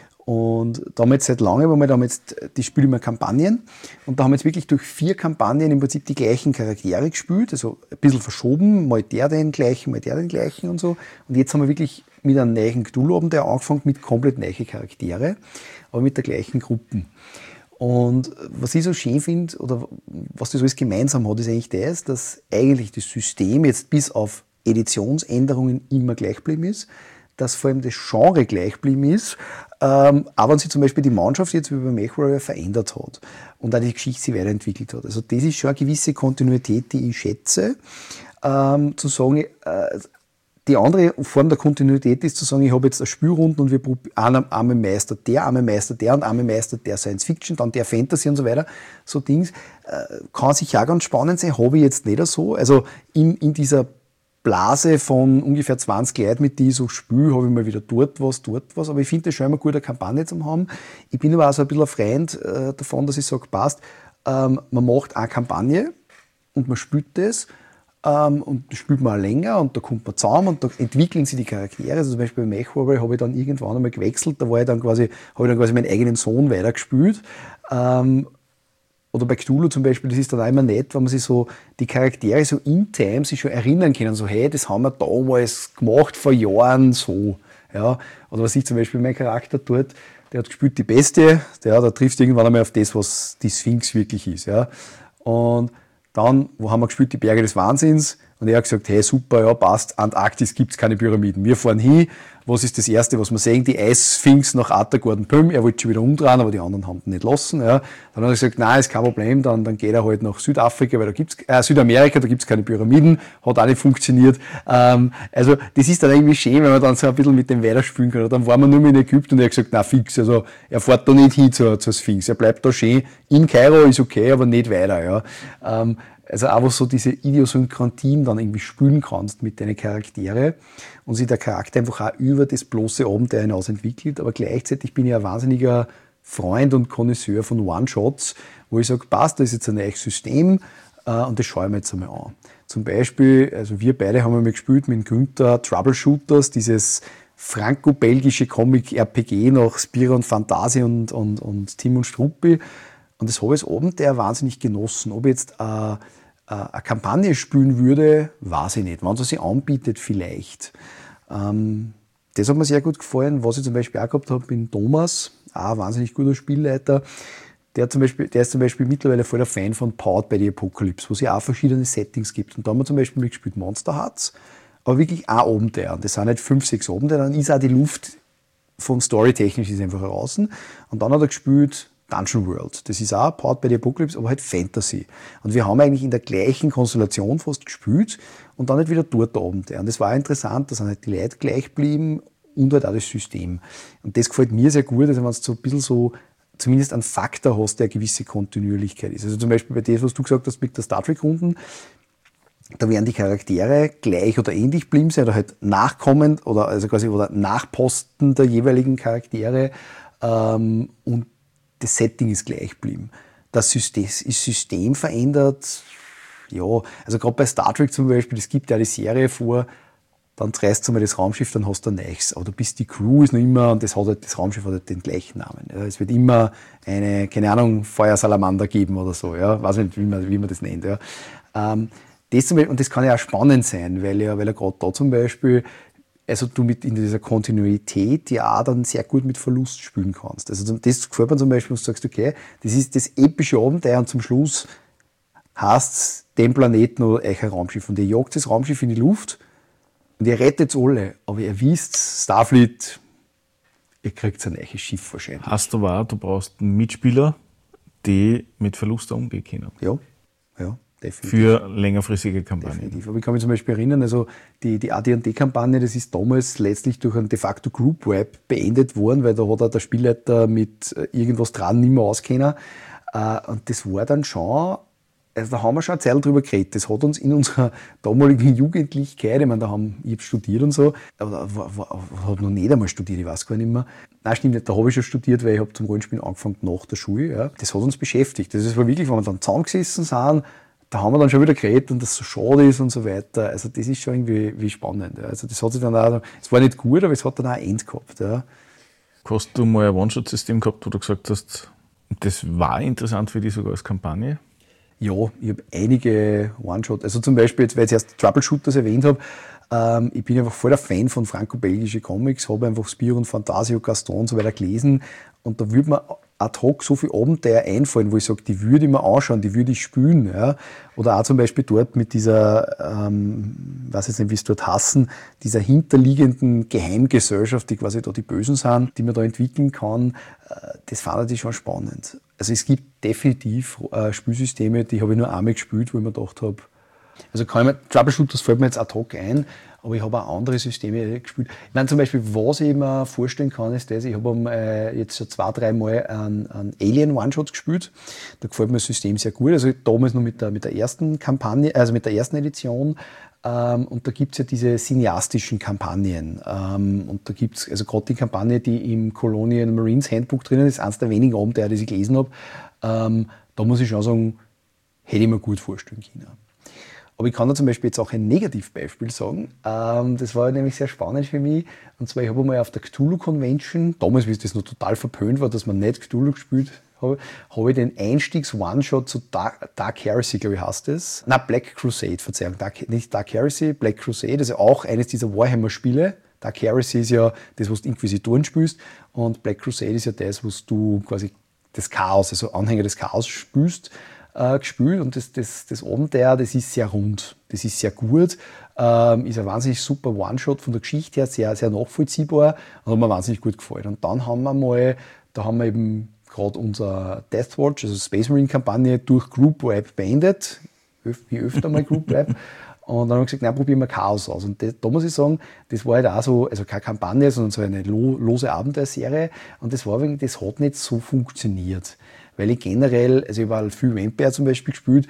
Und da haben wir jetzt seit langem, die spielen immer Kampagnen. Und da haben wir jetzt wirklich durch 4 Kampagnen im Prinzip die gleichen Charaktere gespielt. Also ein bisschen verschoben, mal der den gleichen und so. Und jetzt haben wir wirklich mit einem neuen Cthulhu-Abend angefangen, mit komplett neuen Charaktere, aber mit der gleichen Gruppe. Und was ich so schön finde, oder was das alles gemeinsam hat, ist eigentlich das, dass eigentlich das System jetzt bis auf Editionsänderungen immer gleich geblieben ist, dass vor allem das Genre gleich geblieben ist, aber wenn sich zum Beispiel die Mannschaft jetzt wie bei MechWarrior verändert hat und auch die Geschichte sich weiterentwickelt hat. Also das ist schon eine gewisse Kontinuität, die ich schätze. Zu sagen, die andere Form der Kontinuität ist zu sagen, ich habe jetzt eine Spielrunde und wir probieren einmal meistert der und einmal meistert der Science Fiction, dann der Fantasy und so weiter. So Dings kann sich auch ganz spannend sein, habe ich jetzt nicht so. Also in dieser Blase von ungefähr 20 Leuten, mit die ich so spiele, habe ich mal wieder dort was. Aber ich finde das schon immer gut, eine Kampagne zu haben. Ich bin aber auch so ein bisschen ein Freund davon, dass ich sage, passt, man macht eine Kampagne und man spielt das. Und das spielt man auch länger und da kommt man zusammen und da entwickeln sich die Charaktere. Also zum Beispiel bei MechWarrior habe ich dann irgendwann einmal gewechselt, da habe ich dann quasi meinen eigenen Sohn weitergespielt. Oder bei Cthulhu zum Beispiel, das ist dann auch immer nett, wenn man sich so die Charaktere so in time sich schon erinnern können, so hey, das haben wir damals gemacht vor Jahren so. Ja. Oder was ich zum Beispiel, mein Charakter dort, der hat gespielt die Bestie, da trifft irgendwann einmal auf das, was die Sphinx wirklich ist. Ja. Und dann, wo haben wir gespielt? Die Berge des Wahnsinns. Und er hat gesagt, hey, super, ja, passt, Antarktis gibt's keine Pyramiden. Wir fahren hin. Was ist das Erste, was wir sehen? Die Eissphinx nach Attergordon-Pym. Er wollte schon wieder umdrehen, aber die anderen haben ihn nicht lassen. Ja. Dann hat er gesagt, nein, ist kein Problem. Dann geht er halt nach Südafrika, weil da gibt's, Südamerika, da gibt's keine Pyramiden. Hat auch nicht funktioniert. Also, das ist dann irgendwie schön, wenn man dann so ein bisschen mit dem weiterspielen kann. Dann waren wir nur in Ägypten und er hat gesagt, na fix. Also, er fährt da nicht hin zur Sphinx. Er bleibt da schön. In Kairo ist okay, aber nicht weiter, ja. Also einfach so diese Idiosynkratien dann irgendwie spüren kannst mit deinen Charaktere und sich der Charakter einfach auch über das bloße Abenteuer hinaus entwickelt. Aber gleichzeitig bin ich ein wahnsinniger Freund und Connoisseur von One-Shots, wo ich sage, passt, da ist jetzt ein neues System und das schaue ich mir jetzt einmal an. Zum Beispiel, also wir beide haben einmal gespielt mit Günther Troubleshooters, dieses franco-belgische Comic-RPG nach Spira und Fantasie und Tim und Struppi. Und das habe ich als Abenteuer wahnsinnig genossen. Ob ich jetzt eine Kampagne spielen würde, weiß ich nicht. Wenn es sich anbietet, vielleicht. Das hat mir sehr gut gefallen. Was ich zum Beispiel auch gehabt habe, bin Thomas, auch ein wahnsinnig guter Spielleiter. Der ist zum Beispiel mittlerweile voll der Fan von Powered by the Apocalypse, wo es ja auch verschiedene Settings gibt. Und da haben wir zum Beispiel gespielt Monster Hearts, aber wirklich ein Abenteuer. Und das sind nicht 5, 6 Abenteuer, dann ist auch die Luft von storytechnisch ist einfach draußen. Und dann hat er gespielt Dungeon World. Das ist auch Powered by the Apocalypse, aber halt Fantasy. Und wir haben eigentlich in der gleichen Konstellation fast gespielt und dann halt wieder dort Abenteuer. Und das war auch interessant, da sind halt die Leute gleich geblieben und halt auch das System. Und das gefällt mir sehr gut, also wenn du so ein bisschen so zumindest einen Faktor hast, der eine gewisse Kontinuierlichkeit ist. Also zum Beispiel bei dem, was du gesagt hast mit der Star Trek-Runden, da werden die Charaktere gleich oder ähnlich geblieben sein oder halt nachkommend oder also quasi oder Nachposten der jeweiligen Charaktere und das Setting ist gleich geblieben. Das System verändert, Ja, also gerade bei Star Trek zum Beispiel, es gibt ja die Serie vor, dann reißt du mal das Raumschiff, dann hast du ein neues. Aber du bist die Crew ist noch immer, und das Raumschiff hat halt den gleichen Namen. Ja. Es wird immer eine, keine Ahnung, Feuersalamander geben oder so. Ja. Weiß nicht, wie man das nennt. Ja. Das zum Beispiel, und das kann ja auch spannend sein, weil er gerade da zum Beispiel, also du mit in dieser Kontinuität ja auch dann sehr gut mit Verlust spielen kannst. Also das gefällt mir zum Beispiel, wenn du sagst, okay, das ist das epische Abenteuer und zum Schluss heißt den Planeten oder euer Raumschiff. Und ihr jagt das Raumschiff in die Luft und ihr rettet alle, aber ihr wisst, Starfleet, ihr kriegt ein neues Schiff wahrscheinlich. Hast du wahr, du brauchst Mitspieler, die mit Verlust umgehen können. Ja, definitiv. Für längerfristige Kampagnen. Definitiv. Aber ich kann mich zum Beispiel erinnern, also die AD&D-Kampagne, das ist damals letztlich durch einen de facto Group Web beendet worden, weil da hat auch der Spielleiter mit irgendwas dran nicht mehr auskennen. Und das war dann schon, also da haben wir schon eine Zeit drüber geredet. Das hat uns in unserer damaligen Jugendlichkeit, ich meine, ich habe studiert und so, aber ich habe noch nicht einmal studiert, ich weiß gar nicht mehr. Nein, stimmt nicht, da habe ich schon studiert, weil ich habe zum Rollenspielen angefangen nach der Schule. Ja. Das hat uns beschäftigt. Das war wirklich, wenn wir dann zusammengesessen sind, da haben wir dann schon wieder geredet und das so schade ist und so weiter. Also das ist schon irgendwie spannend. Ja. Also das hat sich dann auch, es war nicht gut, aber es hat dann auch ein End gehabt. Ja. Hast du mal ein One-Shot-System gehabt, wo du gesagt hast, das war interessant für dich sogar als Kampagne? Ja, ich habe einige One-Shot. Also zum Beispiel, jetzt, weil ich erst Troubleshooters erwähnt habe, ich bin einfach voll der Fan von franco-belgische Comics, habe einfach Spirou und Fantasio, Gaston und so weiter gelesen und da würde mir ad hoc so viele Abenteuer einfallen, wo ich sage, die würde ich mir anschauen, die würde ich spielen. Ja. Oder auch zum Beispiel dort mit dieser, weiß jetzt nicht, wie es dort hassen, dieser hinterliegenden Geheimgesellschaft, die quasi da die Bösen sind, die man da entwickeln kann, das fand ich schon spannend. Also es gibt definitiv Spielsysteme, die habe ich nur einmal gespielt, wo ich mir gedacht habe, also Troubleshooters fällt mir jetzt ad hoc ein, aber ich habe auch andere Systeme gespielt. Ich meine zum Beispiel, was ich mir vorstellen kann, ist das, ich habe jetzt schon 2-3 Mal einen Alien One-Shot gespielt. Da gefällt mir das System sehr gut. Also damals noch mit der ersten Kampagne, also mit der ersten Edition. Und da gibt es ja diese cineastischen Kampagnen. Und da gibt es, also gerade die Kampagne, die im Colonial Marines Handbook drinnen ist, eines der wenigen Abenteuer, die ich gelesen habe. Da muss ich schon sagen, hätte ich mir gut vorstellen können. Aber ich kann da zum Beispiel jetzt auch ein Negativbeispiel sagen. Das war nämlich sehr spannend für mich. Und zwar, ich habe einmal auf der Cthulhu Convention, damals, wie es das noch total verpönt war, dass man nicht Cthulhu gespielt habe ich den Einstiegs-One-Shot zu Dark Heresy, glaube ich, heißt es. Nein, Black Crusade, Verzeihung. Nicht Dark Heresy, Black Crusade, also auch eines dieser Warhammer-Spiele. Dark Heresy ist ja das, was du Inquisitoren spielst. Und Black Crusade ist ja das, was du quasi das Chaos, also Anhänger des Chaos spielst. Gespielt und das Abenteuer, das ist sehr rund, das ist sehr gut, ist ein wahnsinnig super One-Shot von der Geschichte her, sehr, sehr nachvollziehbar und hat mir wahnsinnig gut gefallen. Und dann haben wir eben gerade unser Deathwatch, also Space Marine Kampagne durch Group Web beendet, wie öfter mal Group Web. Und dann haben wir gesagt, nein, probieren wir Chaos aus. Und da muss ich sagen, das war halt auch so, also keine Kampagne, sondern so eine lose Abenteuerserie. Und das hat nicht so funktioniert. Weil ich generell, also ich habe halt viel Vampire zum Beispiel gespielt,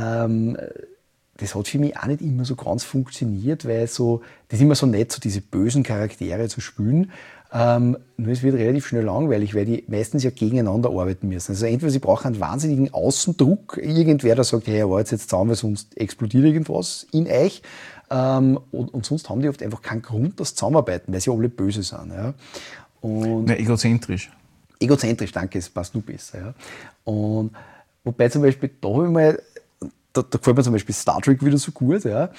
das hat für mich auch nicht immer so ganz funktioniert, weil das ist immer so nett, so diese bösen Charaktere zu spielen. Nur es wird relativ schnell langweilig, weil die meistens ja gegeneinander arbeiten müssen. Also entweder sie brauchen einen wahnsinnigen Außendruck, irgendwer, der sagt, hey, war jetzt zusammen, weil sonst explodiert irgendwas in euch. Und sonst haben die oft einfach keinen Grund, das zusammenarbeiten, weil sie alle böse sind. Ja. Und egozentrisch. Egozentrisch, danke, es passt nur besser. Ja. Und wobei zum Beispiel, da gefällt mir zum Beispiel Star Trek wieder so gut, ja,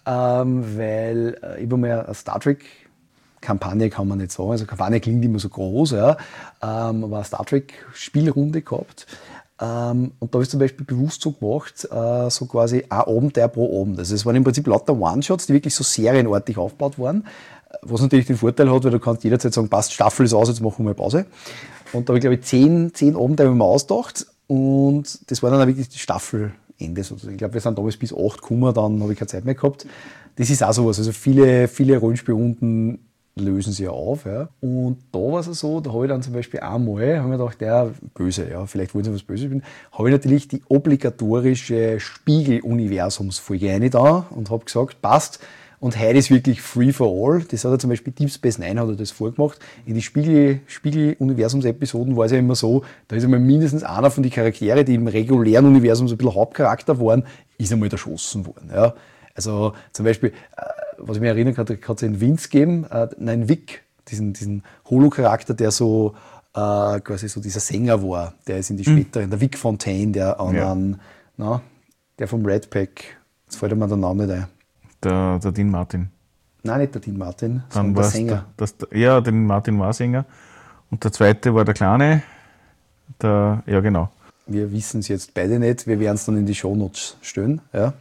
weil ich habe mal eine Star Trek Kampagne, kann man nicht sagen, also Kampagne klingt immer so groß, ja, aber eine Star Trek Spielrunde gehabt. Und da habe ich zum Beispiel bewusst so gemacht, so quasi ein Abenteuer pro Abend. Also es waren im Prinzip lauter One-Shots, die wirklich so serienartig aufgebaut waren, was natürlich den Vorteil hat, weil du kannst jederzeit sagen, passt, Staffel ist aus, jetzt machen wir mal Pause. Und da habe ich, glaube ich, 10 Abenteuer mir ausgedacht und das war dann auch wirklich die Staffelende. Ich glaube, wir sind damals bis 8 gekommen, dann habe ich keine Zeit mehr gehabt. Das ist auch sowas, also viele Rollenspielrunden lösen sie ja auf. Ja. Und da war es so, da habe ich dann zum Beispiel einmal, habe ich mir gedacht, ja, böse, ja, vielleicht wollen sie was Böses spielen, habe ich natürlich die obligatorische Spiegel-Universumsfolge rein da und habe gesagt, passt, Und heute ist wirklich free for all. Das hat er zum Beispiel Deep Space Nine hat er das vorgemacht. In die Spiegel-Universums-Episoden war es ja immer so, da ist einmal mindestens einer von den Charaktere, die im regulären Universum so ein bisschen Hauptcharakter waren, ist einmal erschossen worden. Ja. Also zum Beispiel, was ich mich erinnern kann, hat es einen Vince gegeben, einen Vic, diesen Holo-Charakter, der so quasi so dieser Sänger war, der ist in die späteren, der Vic Fontaine, der der vom Red Pack, jetzt fällt mir der Name nicht ein. Der Dean Martin. Nein, nicht der Dean Martin, Dann sondern der Sänger. Ja, der Dean Martin war Sänger. Und der zweite war der Kleine. Ja, genau. Wir wissen es jetzt beide nicht, wir werden es dann in die Shownotes stellen. Ja.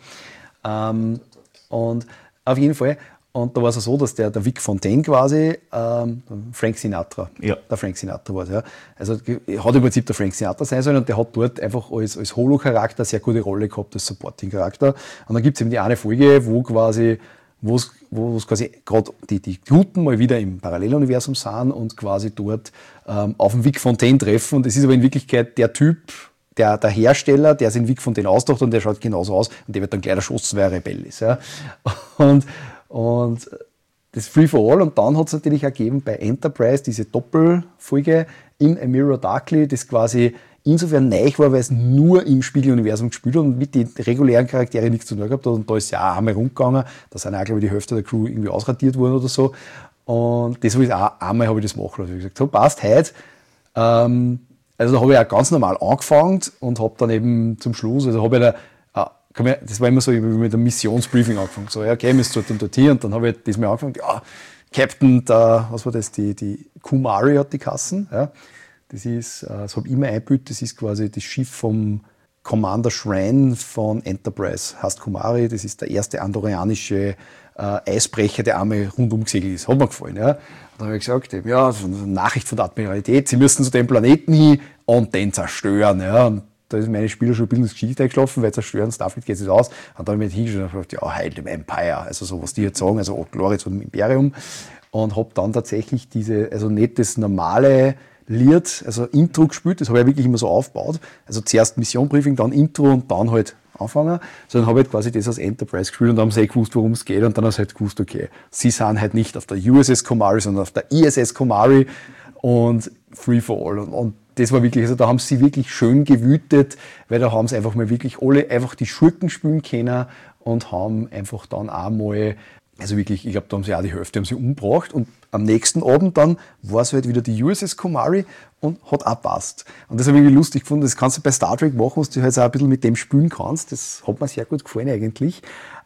Und auf jeden Fall, und da war es so, dass der Vic Fontaine quasi, Frank Sinatra, Ja. der Frank Sinatra war es. Ja. Also hat im Prinzip der Frank Sinatra sein sollen und der hat dort einfach als Holo-Charakter eine sehr gute Rolle gehabt, als Supporting-Charakter. Und dann gibt es eben die eine Folge, wo es quasi gerade die Guten mal wieder im Paralleluniversum sind und quasi dort auf den Vic Fontaine treffen. Und es ist aber in Wirklichkeit der Typ, der Hersteller, der sich den Vic Fontaine ausdacht und der schaut genauso aus und der wird dann gleich erschossen, weil er Rebell ist. Ja. Und das Free for All. Und dann hat es natürlich auch gegeben bei Enterprise diese Doppelfolge in A Mirror Darkly, das quasi insofern neu war, weil es nur im Spiegeluniversum gespielt hat und mit den regulären Charakteren nichts zu tun gehabt hat. Und da ist ja auch einmal rumgegangen. Da sind auch, glaube ich, die Hälfte der Crew irgendwie ausradiert worden oder so. Und das habe ich auch einmal das machen lassen. Ich habe gesagt, so passt heute. Also da habe ich auch ganz normal angefangen und habe dann eben zum Schluss, also habe ich da, das war immer so, ich habe mit einem Missionsbriefing angefangen. So, ja, okay, wir müssen dort und dort hier. Und dann habe ich das mal angefangen, ja, Captain, was war das, die Kumari hat die Kassen. Ja. Das ist, das habe ich immer eingebildet, das ist quasi das Schiff vom Commander Shran von Enterprise. Heißt Kumari, das ist der erste andorianische Eisbrecher, der einmal rundum gesegelt ist. Hat mir gefallen. Ja. Dann habe ich gesagt, ja, eine Nachricht von der Admiralität, sie müssen zu dem Planeten hin und den zerstören. Ja. Und da ist meine Spieler schon ein bisschen ins Geschichte eingeschlafen, weil zerstören, Starfleet geht es aus. Und dann habe ich mich hingeschaut und gesagt, ja, Heil dem Empire, also so, was die jetzt sagen, also Glory zum Imperium. Und habe dann tatsächlich also nicht das normale Lied, also Intro gespielt, das habe ich wirklich immer so aufgebaut. Also zuerst Mission-Briefing, dann Intro und dann halt anfangen. Sondern habe ich halt quasi das als Enterprise gespielt und dann haben sie gewusst, worum es geht. Und dann haben sie halt gewusst, okay, sie sind halt nicht auf der USS Kumari, sondern auf der ISS Kumari und Free for All. Und das war wirklich, also da haben sie wirklich schön gewütet, weil da haben sie einfach mal wirklich alle einfach die Schurken spielen können und haben einfach dann auch mal, also wirklich, ich glaube, da haben sie auch die Hälfte haben sie umgebracht und am nächsten Abend dann war es halt wieder die USS Kumari und hat auch passt. Und das habe ich irgendwie lustig gefunden, das kannst du bei Star Trek machen, dass du halt auch ein bisschen mit dem spielen kannst, das hat mir sehr gut gefallen eigentlich.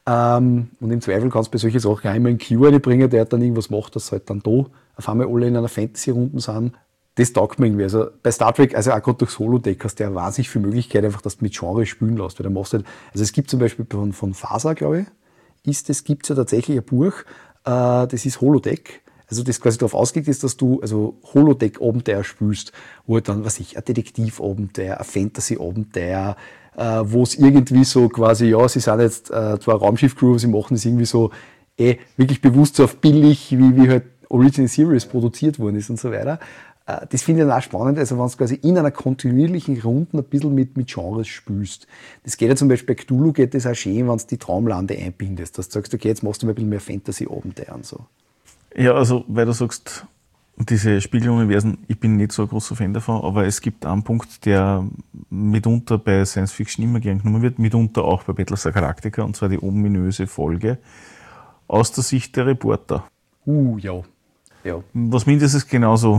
Und im Zweifel kannst du bei solchen Sachen auch immer einen Q reinbringen, der dann irgendwas macht, dass halt dann da auf einmal alle in einer Fantasy-Runde sind. Das taugt mir irgendwie. Also bei Star Trek, also auch gerade durchs Holodeck hast du ja wahnsinnig viel Möglichkeit, einfach, dass du mit Genre spielen lässt. Weil dann machst du halt, also es gibt zum Beispiel von Fasa, glaube ich, gibt es ja tatsächlich ein Buch, das ist Holodeck. Also das quasi darauf ausgelegt ist, dass du also Holodeck-Abenteuer spielst, wo halt dann, ein Detektiv-Abenteuer, ein Fantasy-Abenteuer, wo es irgendwie so quasi, ja, sie sind jetzt zwar Raumschiff-Crew, aber sie machen das irgendwie so wirklich bewusst so auf billig, wie halt Original Series produziert worden ist und so weiter. Das finde ich dann auch spannend, also wenn du quasi in einer kontinuierlichen Runde ein bisschen mit Genres spielst. Das geht ja zum Beispiel bei Cthulhu geht das auch schön, wenn du die Traumlande einbindest, dass du sagst, okay, jetzt machst du mal ein bisschen mehr Fantasy-Abenteuer und so. Ja, also, weil du sagst, diese Spiegeluniversen, ich bin nicht so ein großer Fan davon, aber es gibt einen Punkt, der mitunter bei Science Fiction immer gern genommen wird, mitunter auch bei Battlestar Galactica, und zwar die ominöse Folge aus der Sicht der Reporter. Ja. Was mindestens genauso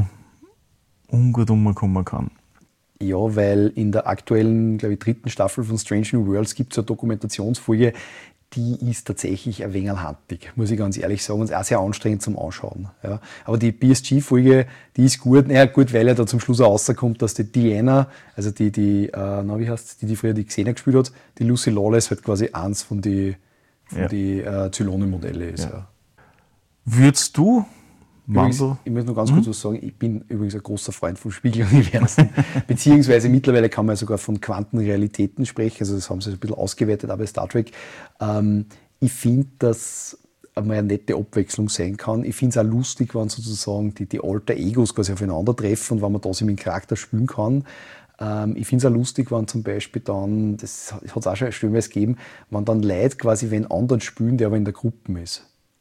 ungut umkommen kann. Ja, weil in der aktuellen, glaube ich, 3. Staffel von Strange New Worlds gibt es eine Dokumentationsfolge, die ist tatsächlich ein wenig handig, muss ich ganz ehrlich sagen, und auch sehr anstrengend zum Anschauen. Ja. Aber die BSG-Folge, die ist gut, gut, weil ja da zum Schluss auch rauskommt, dass die Diana, also die früher die Xena gespielt hat, die Lucy Lawless halt quasi eins von die Zylone-Modelle ist. Ja. Ja. Würdest du, übrigens, ich muss noch ganz kurz was sagen, ich bin übrigens ein großer Freund von Spiegeluniversen, beziehungsweise mittlerweile kann man sogar von Quantenrealitäten sprechen, also das haben sie ein bisschen ausgewertet, auch bei Star Trek. Ich finde, dass einmal eine nette Abwechslung sein kann. Ich finde es auch lustig, wenn sozusagen die Alter Egos quasi aufeinandertreffen und wenn man da mit dem Charakter spielen kann. Ich finde es auch lustig, wenn zum Beispiel dann, das hat es auch schon stellenweise gegeben, wenn dann Leute quasi wen anderen spielen, der aber in der Gruppe ist.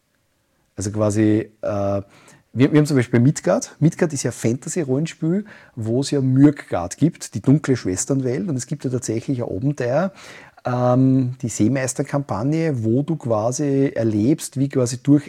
Also quasi, wir haben zum Beispiel Midgard. Midgard ist ja ein Fantasy-Rollenspiel, wo es ja Mürkgard gibt, die dunkle Schwesternwelt. Und es gibt ja tatsächlich ein Abenteuer, die Seemeister-Kampagne, wo du quasi erlebst, wie quasi durch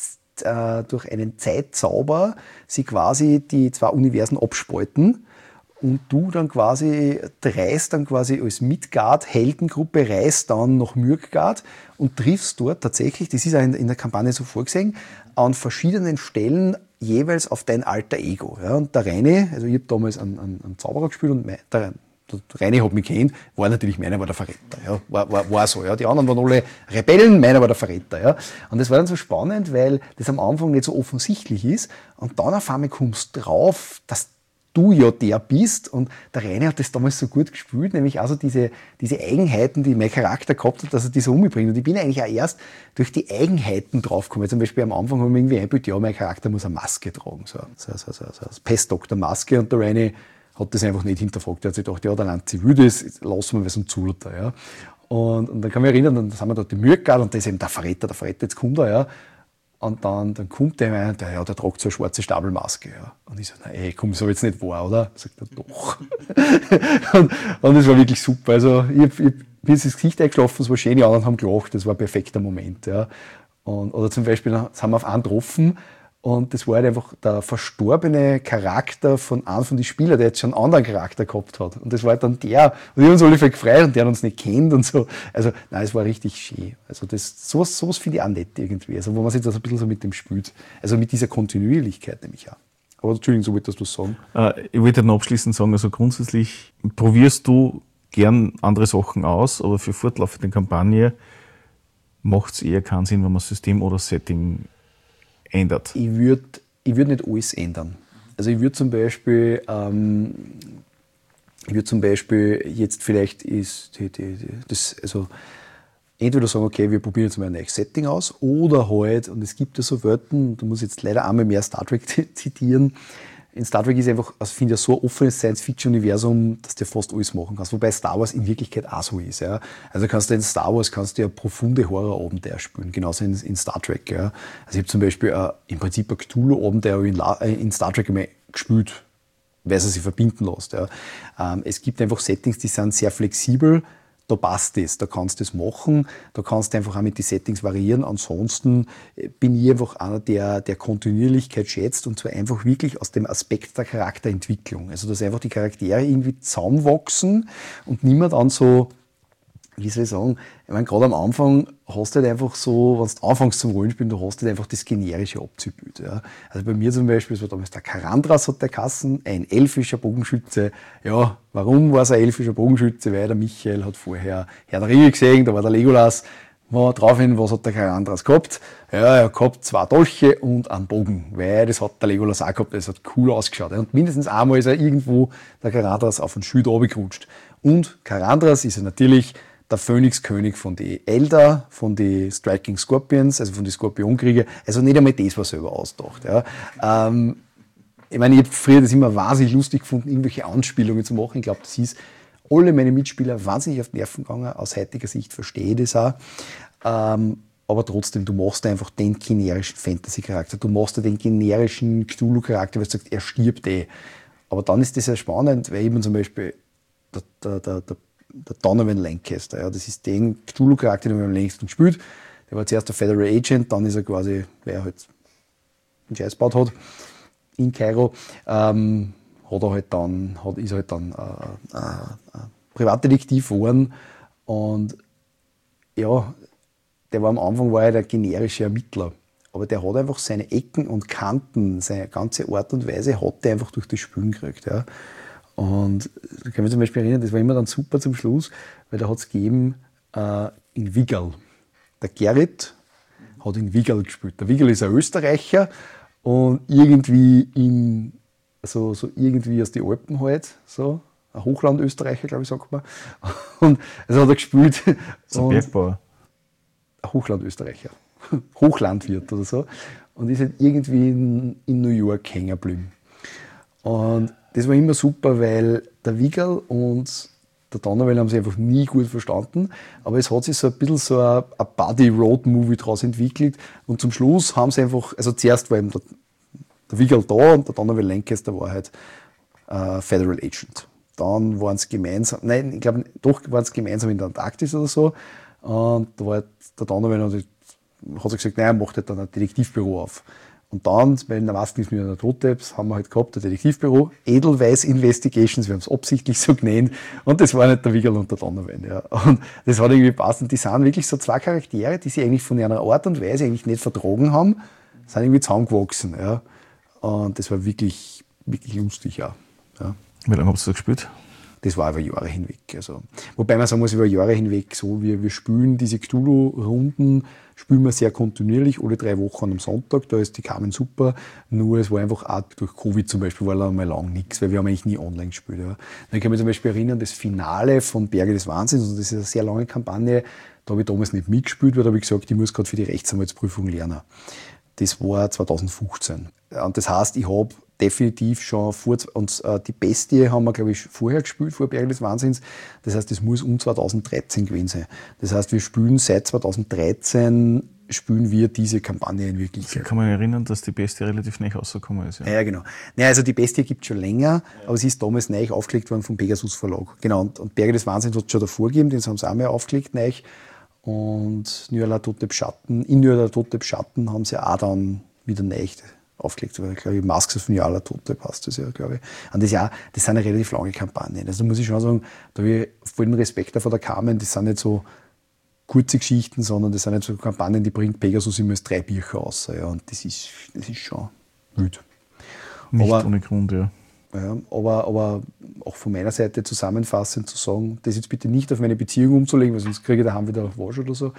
einen Zeitzauber sie quasi die zwei Universen abspalten. Und du dann quasi als Midgard-Heldengruppe reist dann nach Mürkgard und triffst dort tatsächlich, das ist auch in der Kampagne so vorgesehen, an verschiedenen Stellen jeweils auf dein alter Ego. Ja, und der Reine, also ich habe damals einen Zauberer gespielt und der Reine hat mich kennt, war natürlich meiner war der Verräter. Ja, war so. Ja. Die anderen waren alle Rebellen, meiner war der Verräter. Ja. Und das war dann so spannend, weil das am Anfang nicht so offensichtlich ist und dann auf einmal kommst du drauf, dass du ja der bist. Und der Reine hat das damals so gut gespielt, nämlich also diese Eigenheiten, die mein Charakter gehabt hat, dass er die so umbringt. Und ich bin eigentlich auch erst durch die Eigenheiten draufgekommen. Zum Beispiel am Anfang haben wir irgendwie eingebildet, ja, mein Charakter muss eine Maske tragen. So Pestdoktor-Maske. Und der Reine hat das einfach nicht hinterfragt. Er hat sich gedacht, ja, der Lanzi will das, lassen wir was um Zulater. Ja. Und dann kann ich mich erinnern, dann sind wir dort im Mürkgard und da ist eben der Verräter, jetzt kommt er, ja. Und dann kommt der rein, der tragt so eine schwarze Stabelmaske. Ja. Und ich so, nein, komm, so jetzt nicht wahr, oder? Sagt er, doch. und das war wirklich super. Also ich bin ins Gesicht eingeschlafen, es war schön, die anderen haben gelacht, das war ein perfekter Moment. Ja. Oder zum Beispiel sind wir auf einen getroffen und das war halt einfach der verstorbene Charakter von einem von den Spielern, der jetzt schon einen anderen Charakter gehabt hat. Und das war halt dann der, und wir haben uns alle voll gefreut und der hat uns nicht kennt und so. Also, nein, es war richtig schön. Also, sowas finde ich auch nett irgendwie. Also, wo man sich das ein bisschen so mit dem spielt. Also, mit dieser Kontinuierlichkeit nämlich auch. Aber, Entschuldigung, so wolltest du sagen. Ich wollte dann abschließend sagen, also grundsätzlich probierst du gern andere Sachen aus, aber für fortlaufende Kampagne macht es eher keinen Sinn, wenn man System oder Setting ändert. Ich würd nicht alles ändern. Also ich würde zum Beispiel jetzt vielleicht also entweder sagen, okay, wir probieren jetzt mal ein neues Setting aus, oder halt, und es gibt ja so Wörter, da muss ich jetzt leider einmal mehr Star Trek zitieren. In Star Trek ist einfach, also finde ich, so ein offenes Science-Fiction-Universum, dass du fast alles machen kannst. Wobei Star Wars in Wirklichkeit auch so ist. Ja. Also kannst du in Star Wars ja profunde Horror-Abenteuer spielen, genauso in Star Trek. Ja. Also ich habe zum Beispiel im Prinzip ein Cthulhu-Abenteuer in Star Trek einmal gespielt, weil es sich verbinden lässt. Ja. Es gibt einfach Settings, die sind sehr flexibel. Da passt es, da kannst du das machen, da kannst du einfach auch mit den Settings variieren. Ansonsten bin ich einfach einer, der Kontinuierlichkeit schätzt, und zwar einfach wirklich aus dem Aspekt der Charakterentwicklung. Also, dass einfach die Charaktere irgendwie zusammenwachsen und niemand dann so, wie soll ich sagen, ich meine, gerade am Anfang hast du halt einfach so, wenn du anfängst zum Rollenspielen, du hast halt einfach das generische Abziehbild. Ja. Also bei mir zum Beispiel, es war damals der Karandras, hat der Kassen, ein elfischer Bogenschütze. Ja, warum war es ein elfischer Bogenschütze? Weil der Michael hat vorher Herr der Ringe gesehen, da war der Legolas. War drauf hin, was hat der Karandras gehabt? Ja, er hat gehabt 2 Dolche und einen Bogen, weil das hat der Legolas auch gehabt, das hat cool ausgeschaut. Und mindestens einmal ist er irgendwo, der Karandras, auf den Schild runtergerutscht. Und Karandras ist ja natürlich der Phönixkönig von den Eldar, von den Striking Scorpions, also von den Skorpionkriegern. Also nicht einmal das war selber ausgedacht. Ja. Ich meine, ich habe früher das immer wahnsinnig lustig gefunden, irgendwelche Anspielungen zu machen. Ich glaube, das ist alle meine Mitspieler wahnsinnig auf die Nerven gegangen. Aus heutiger Sicht verstehe ich das auch. Aber trotzdem, du machst einfach den generischen Fantasy-Charakter. Du machst den generischen Cthulhu-Charakter, weil du sagst, er stirbt eh. Aber dann ist das ja spannend, weil eben zum Beispiel der Donovan Lancaster, ja, das ist den Cthulhu-Charakter, den man am längsten gespielt. Der war zuerst der Federal Agent, dann ist er quasi, wer halt einen Scheiß gebaut hat, in Kairo, ist er halt dann Privatdetektiv geworden. Und ja, der war am Anfang der generische Ermittler. Aber der hat einfach seine Ecken und Kanten, seine ganze Art und Weise hat der einfach durch das Spielen gekriegt. Ja. Und da kann ich mich zum Beispiel erinnern, das war immer dann super zum Schluss, weil da hat es gegeben in Wigal. Der Gerrit hat in Wigal gespielt. Der Wigal ist ein Österreicher und irgendwie so irgendwie aus den Alpen halt, so ein Hochlandösterreicher, glaube ich, sagt man. Und also hat er gespielt. So ein Bergbauer. Ein Hochlandösterreicher. Hochlandwirt oder so. Und ist halt irgendwie in New York hängen geblieben. Und das war immer super, weil der Wigal und der Donovan haben sie einfach nie gut verstanden. Aber es hat sich so ein bisschen so ein Buddy-Road-Movie daraus entwickelt. Und zum Schluss haben sie einfach, also zuerst war eben der Wiggle da und der Donovan Lancaster war halt Federal Agent. Dann waren sie gemeinsam, nein, ich glaube doch waren sie gemeinsam in der Antarktis oder so. Und da war halt der Donovan hat sich gesagt, nein, er macht halt dann ein Detektivbüro auf. Und dann, weil in der Westen ist mir der Toteps, haben wir halt gehabt, ein Detektivbüro, Edelweiss Investigations, wir haben es absichtlich so genannt. Und das war nicht der Wiggle und der Donovan. Ja. Und das hat irgendwie passt. Und die sind wirklich so zwei Charaktere, die sich eigentlich von einer Art und Weise eigentlich nicht vertragen haben, sind irgendwie zusammengewachsen. Ja. Und das war wirklich, wirklich lustig, ja. Wie lange habt ihr das gespielt? Das war über Jahre hinweg. Also, wobei man sagen muss, über Jahre hinweg, so wir spielen diese Cthulhu-Runden, spielen wir sehr kontinuierlich, alle 3 Wochen am Sonntag, da ist die Carmen super, nur es war einfach auch durch Covid zum Beispiel, war mal lang nichts, weil wir haben eigentlich nie online gespielt. Ja. Dann kann ich mich zum Beispiel erinnern, das Finale von Berge des Wahnsinns, und das ist eine sehr lange Kampagne, da habe ich damals nicht mitgespielt, weil da habe ich gesagt, ich muss gerade für die Rechtsanwaltsprüfung lernen. Das war 2015. Und das heißt, ich habe definitiv schon die Bestie haben wir, glaube ich, vorher gespielt, vor Berge des Wahnsinns. Das heißt, das muss um 2013 gewesen sein. Das heißt, wir spielen seit 2013 spielen wir diese Kampagne in Wirklichkeit. Ich kann mich erinnern, dass die Bestie relativ neu rausgekommen ist. Ja, genau. Naja, also die Bestie gibt es schon länger, aber sie ist damals neu aufgelegt worden vom Pegasus Verlag. Genau, und Berge des Wahnsinns hat es schon davor gegeben, den haben sie auch mal aufgelegt, neu. Und Nyarlathotep Totep Schatten haben sie auch dann wieder neu aufgelegt, weil, glaube ich, Masks of Nyarlathotep passt das ja, glaube ich. Und das sind ja relativ lange Kampagnen. Also da muss ich schon sagen, da habe ich vollen Respekt vor der Carmen, das sind nicht so kurze Geschichten, sondern das sind nicht so Kampagnen, die bringt Pegasus immer als 3 Bücher raus. Ja, und das ist schon wild. Nicht ohne Grund, ja. Ja, aber auch von meiner Seite zusammenfassend zu sagen, das jetzt bitte nicht auf meine Beziehung umzulegen, weil sonst kriege ich daheim wieder Wasch oder so.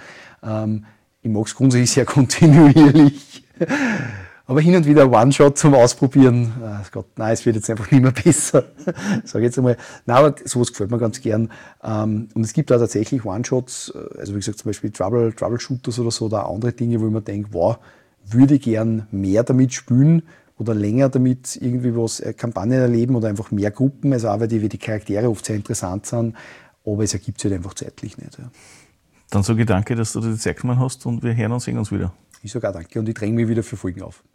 Ich mag es grundsätzlich sehr kontinuierlich. Aber hin und wieder ein One-Shot zum Ausprobieren. Nein, es wird jetzt einfach nicht mehr besser. Sag jetzt einmal. Nein, aber sowas gefällt mir ganz gern. Und es gibt auch tatsächlich One-Shots, also wie gesagt, zum Beispiel Troubleshooters oder so, oder andere Dinge, wo ich mir denke, wow, würde ich gern mehr damit spielen oder länger damit irgendwie was Kampagnen erleben oder einfach mehr Gruppen, also auch weil die Charaktere oft sehr interessant sind, aber es ergibt sich halt einfach zeitlich nicht. Ja. Dann sage ich danke, dass du dir die Zeit genommen hast und wir hören und sehen uns wieder. Ich sage auch danke und ich dränge mich wieder für Folgen auf.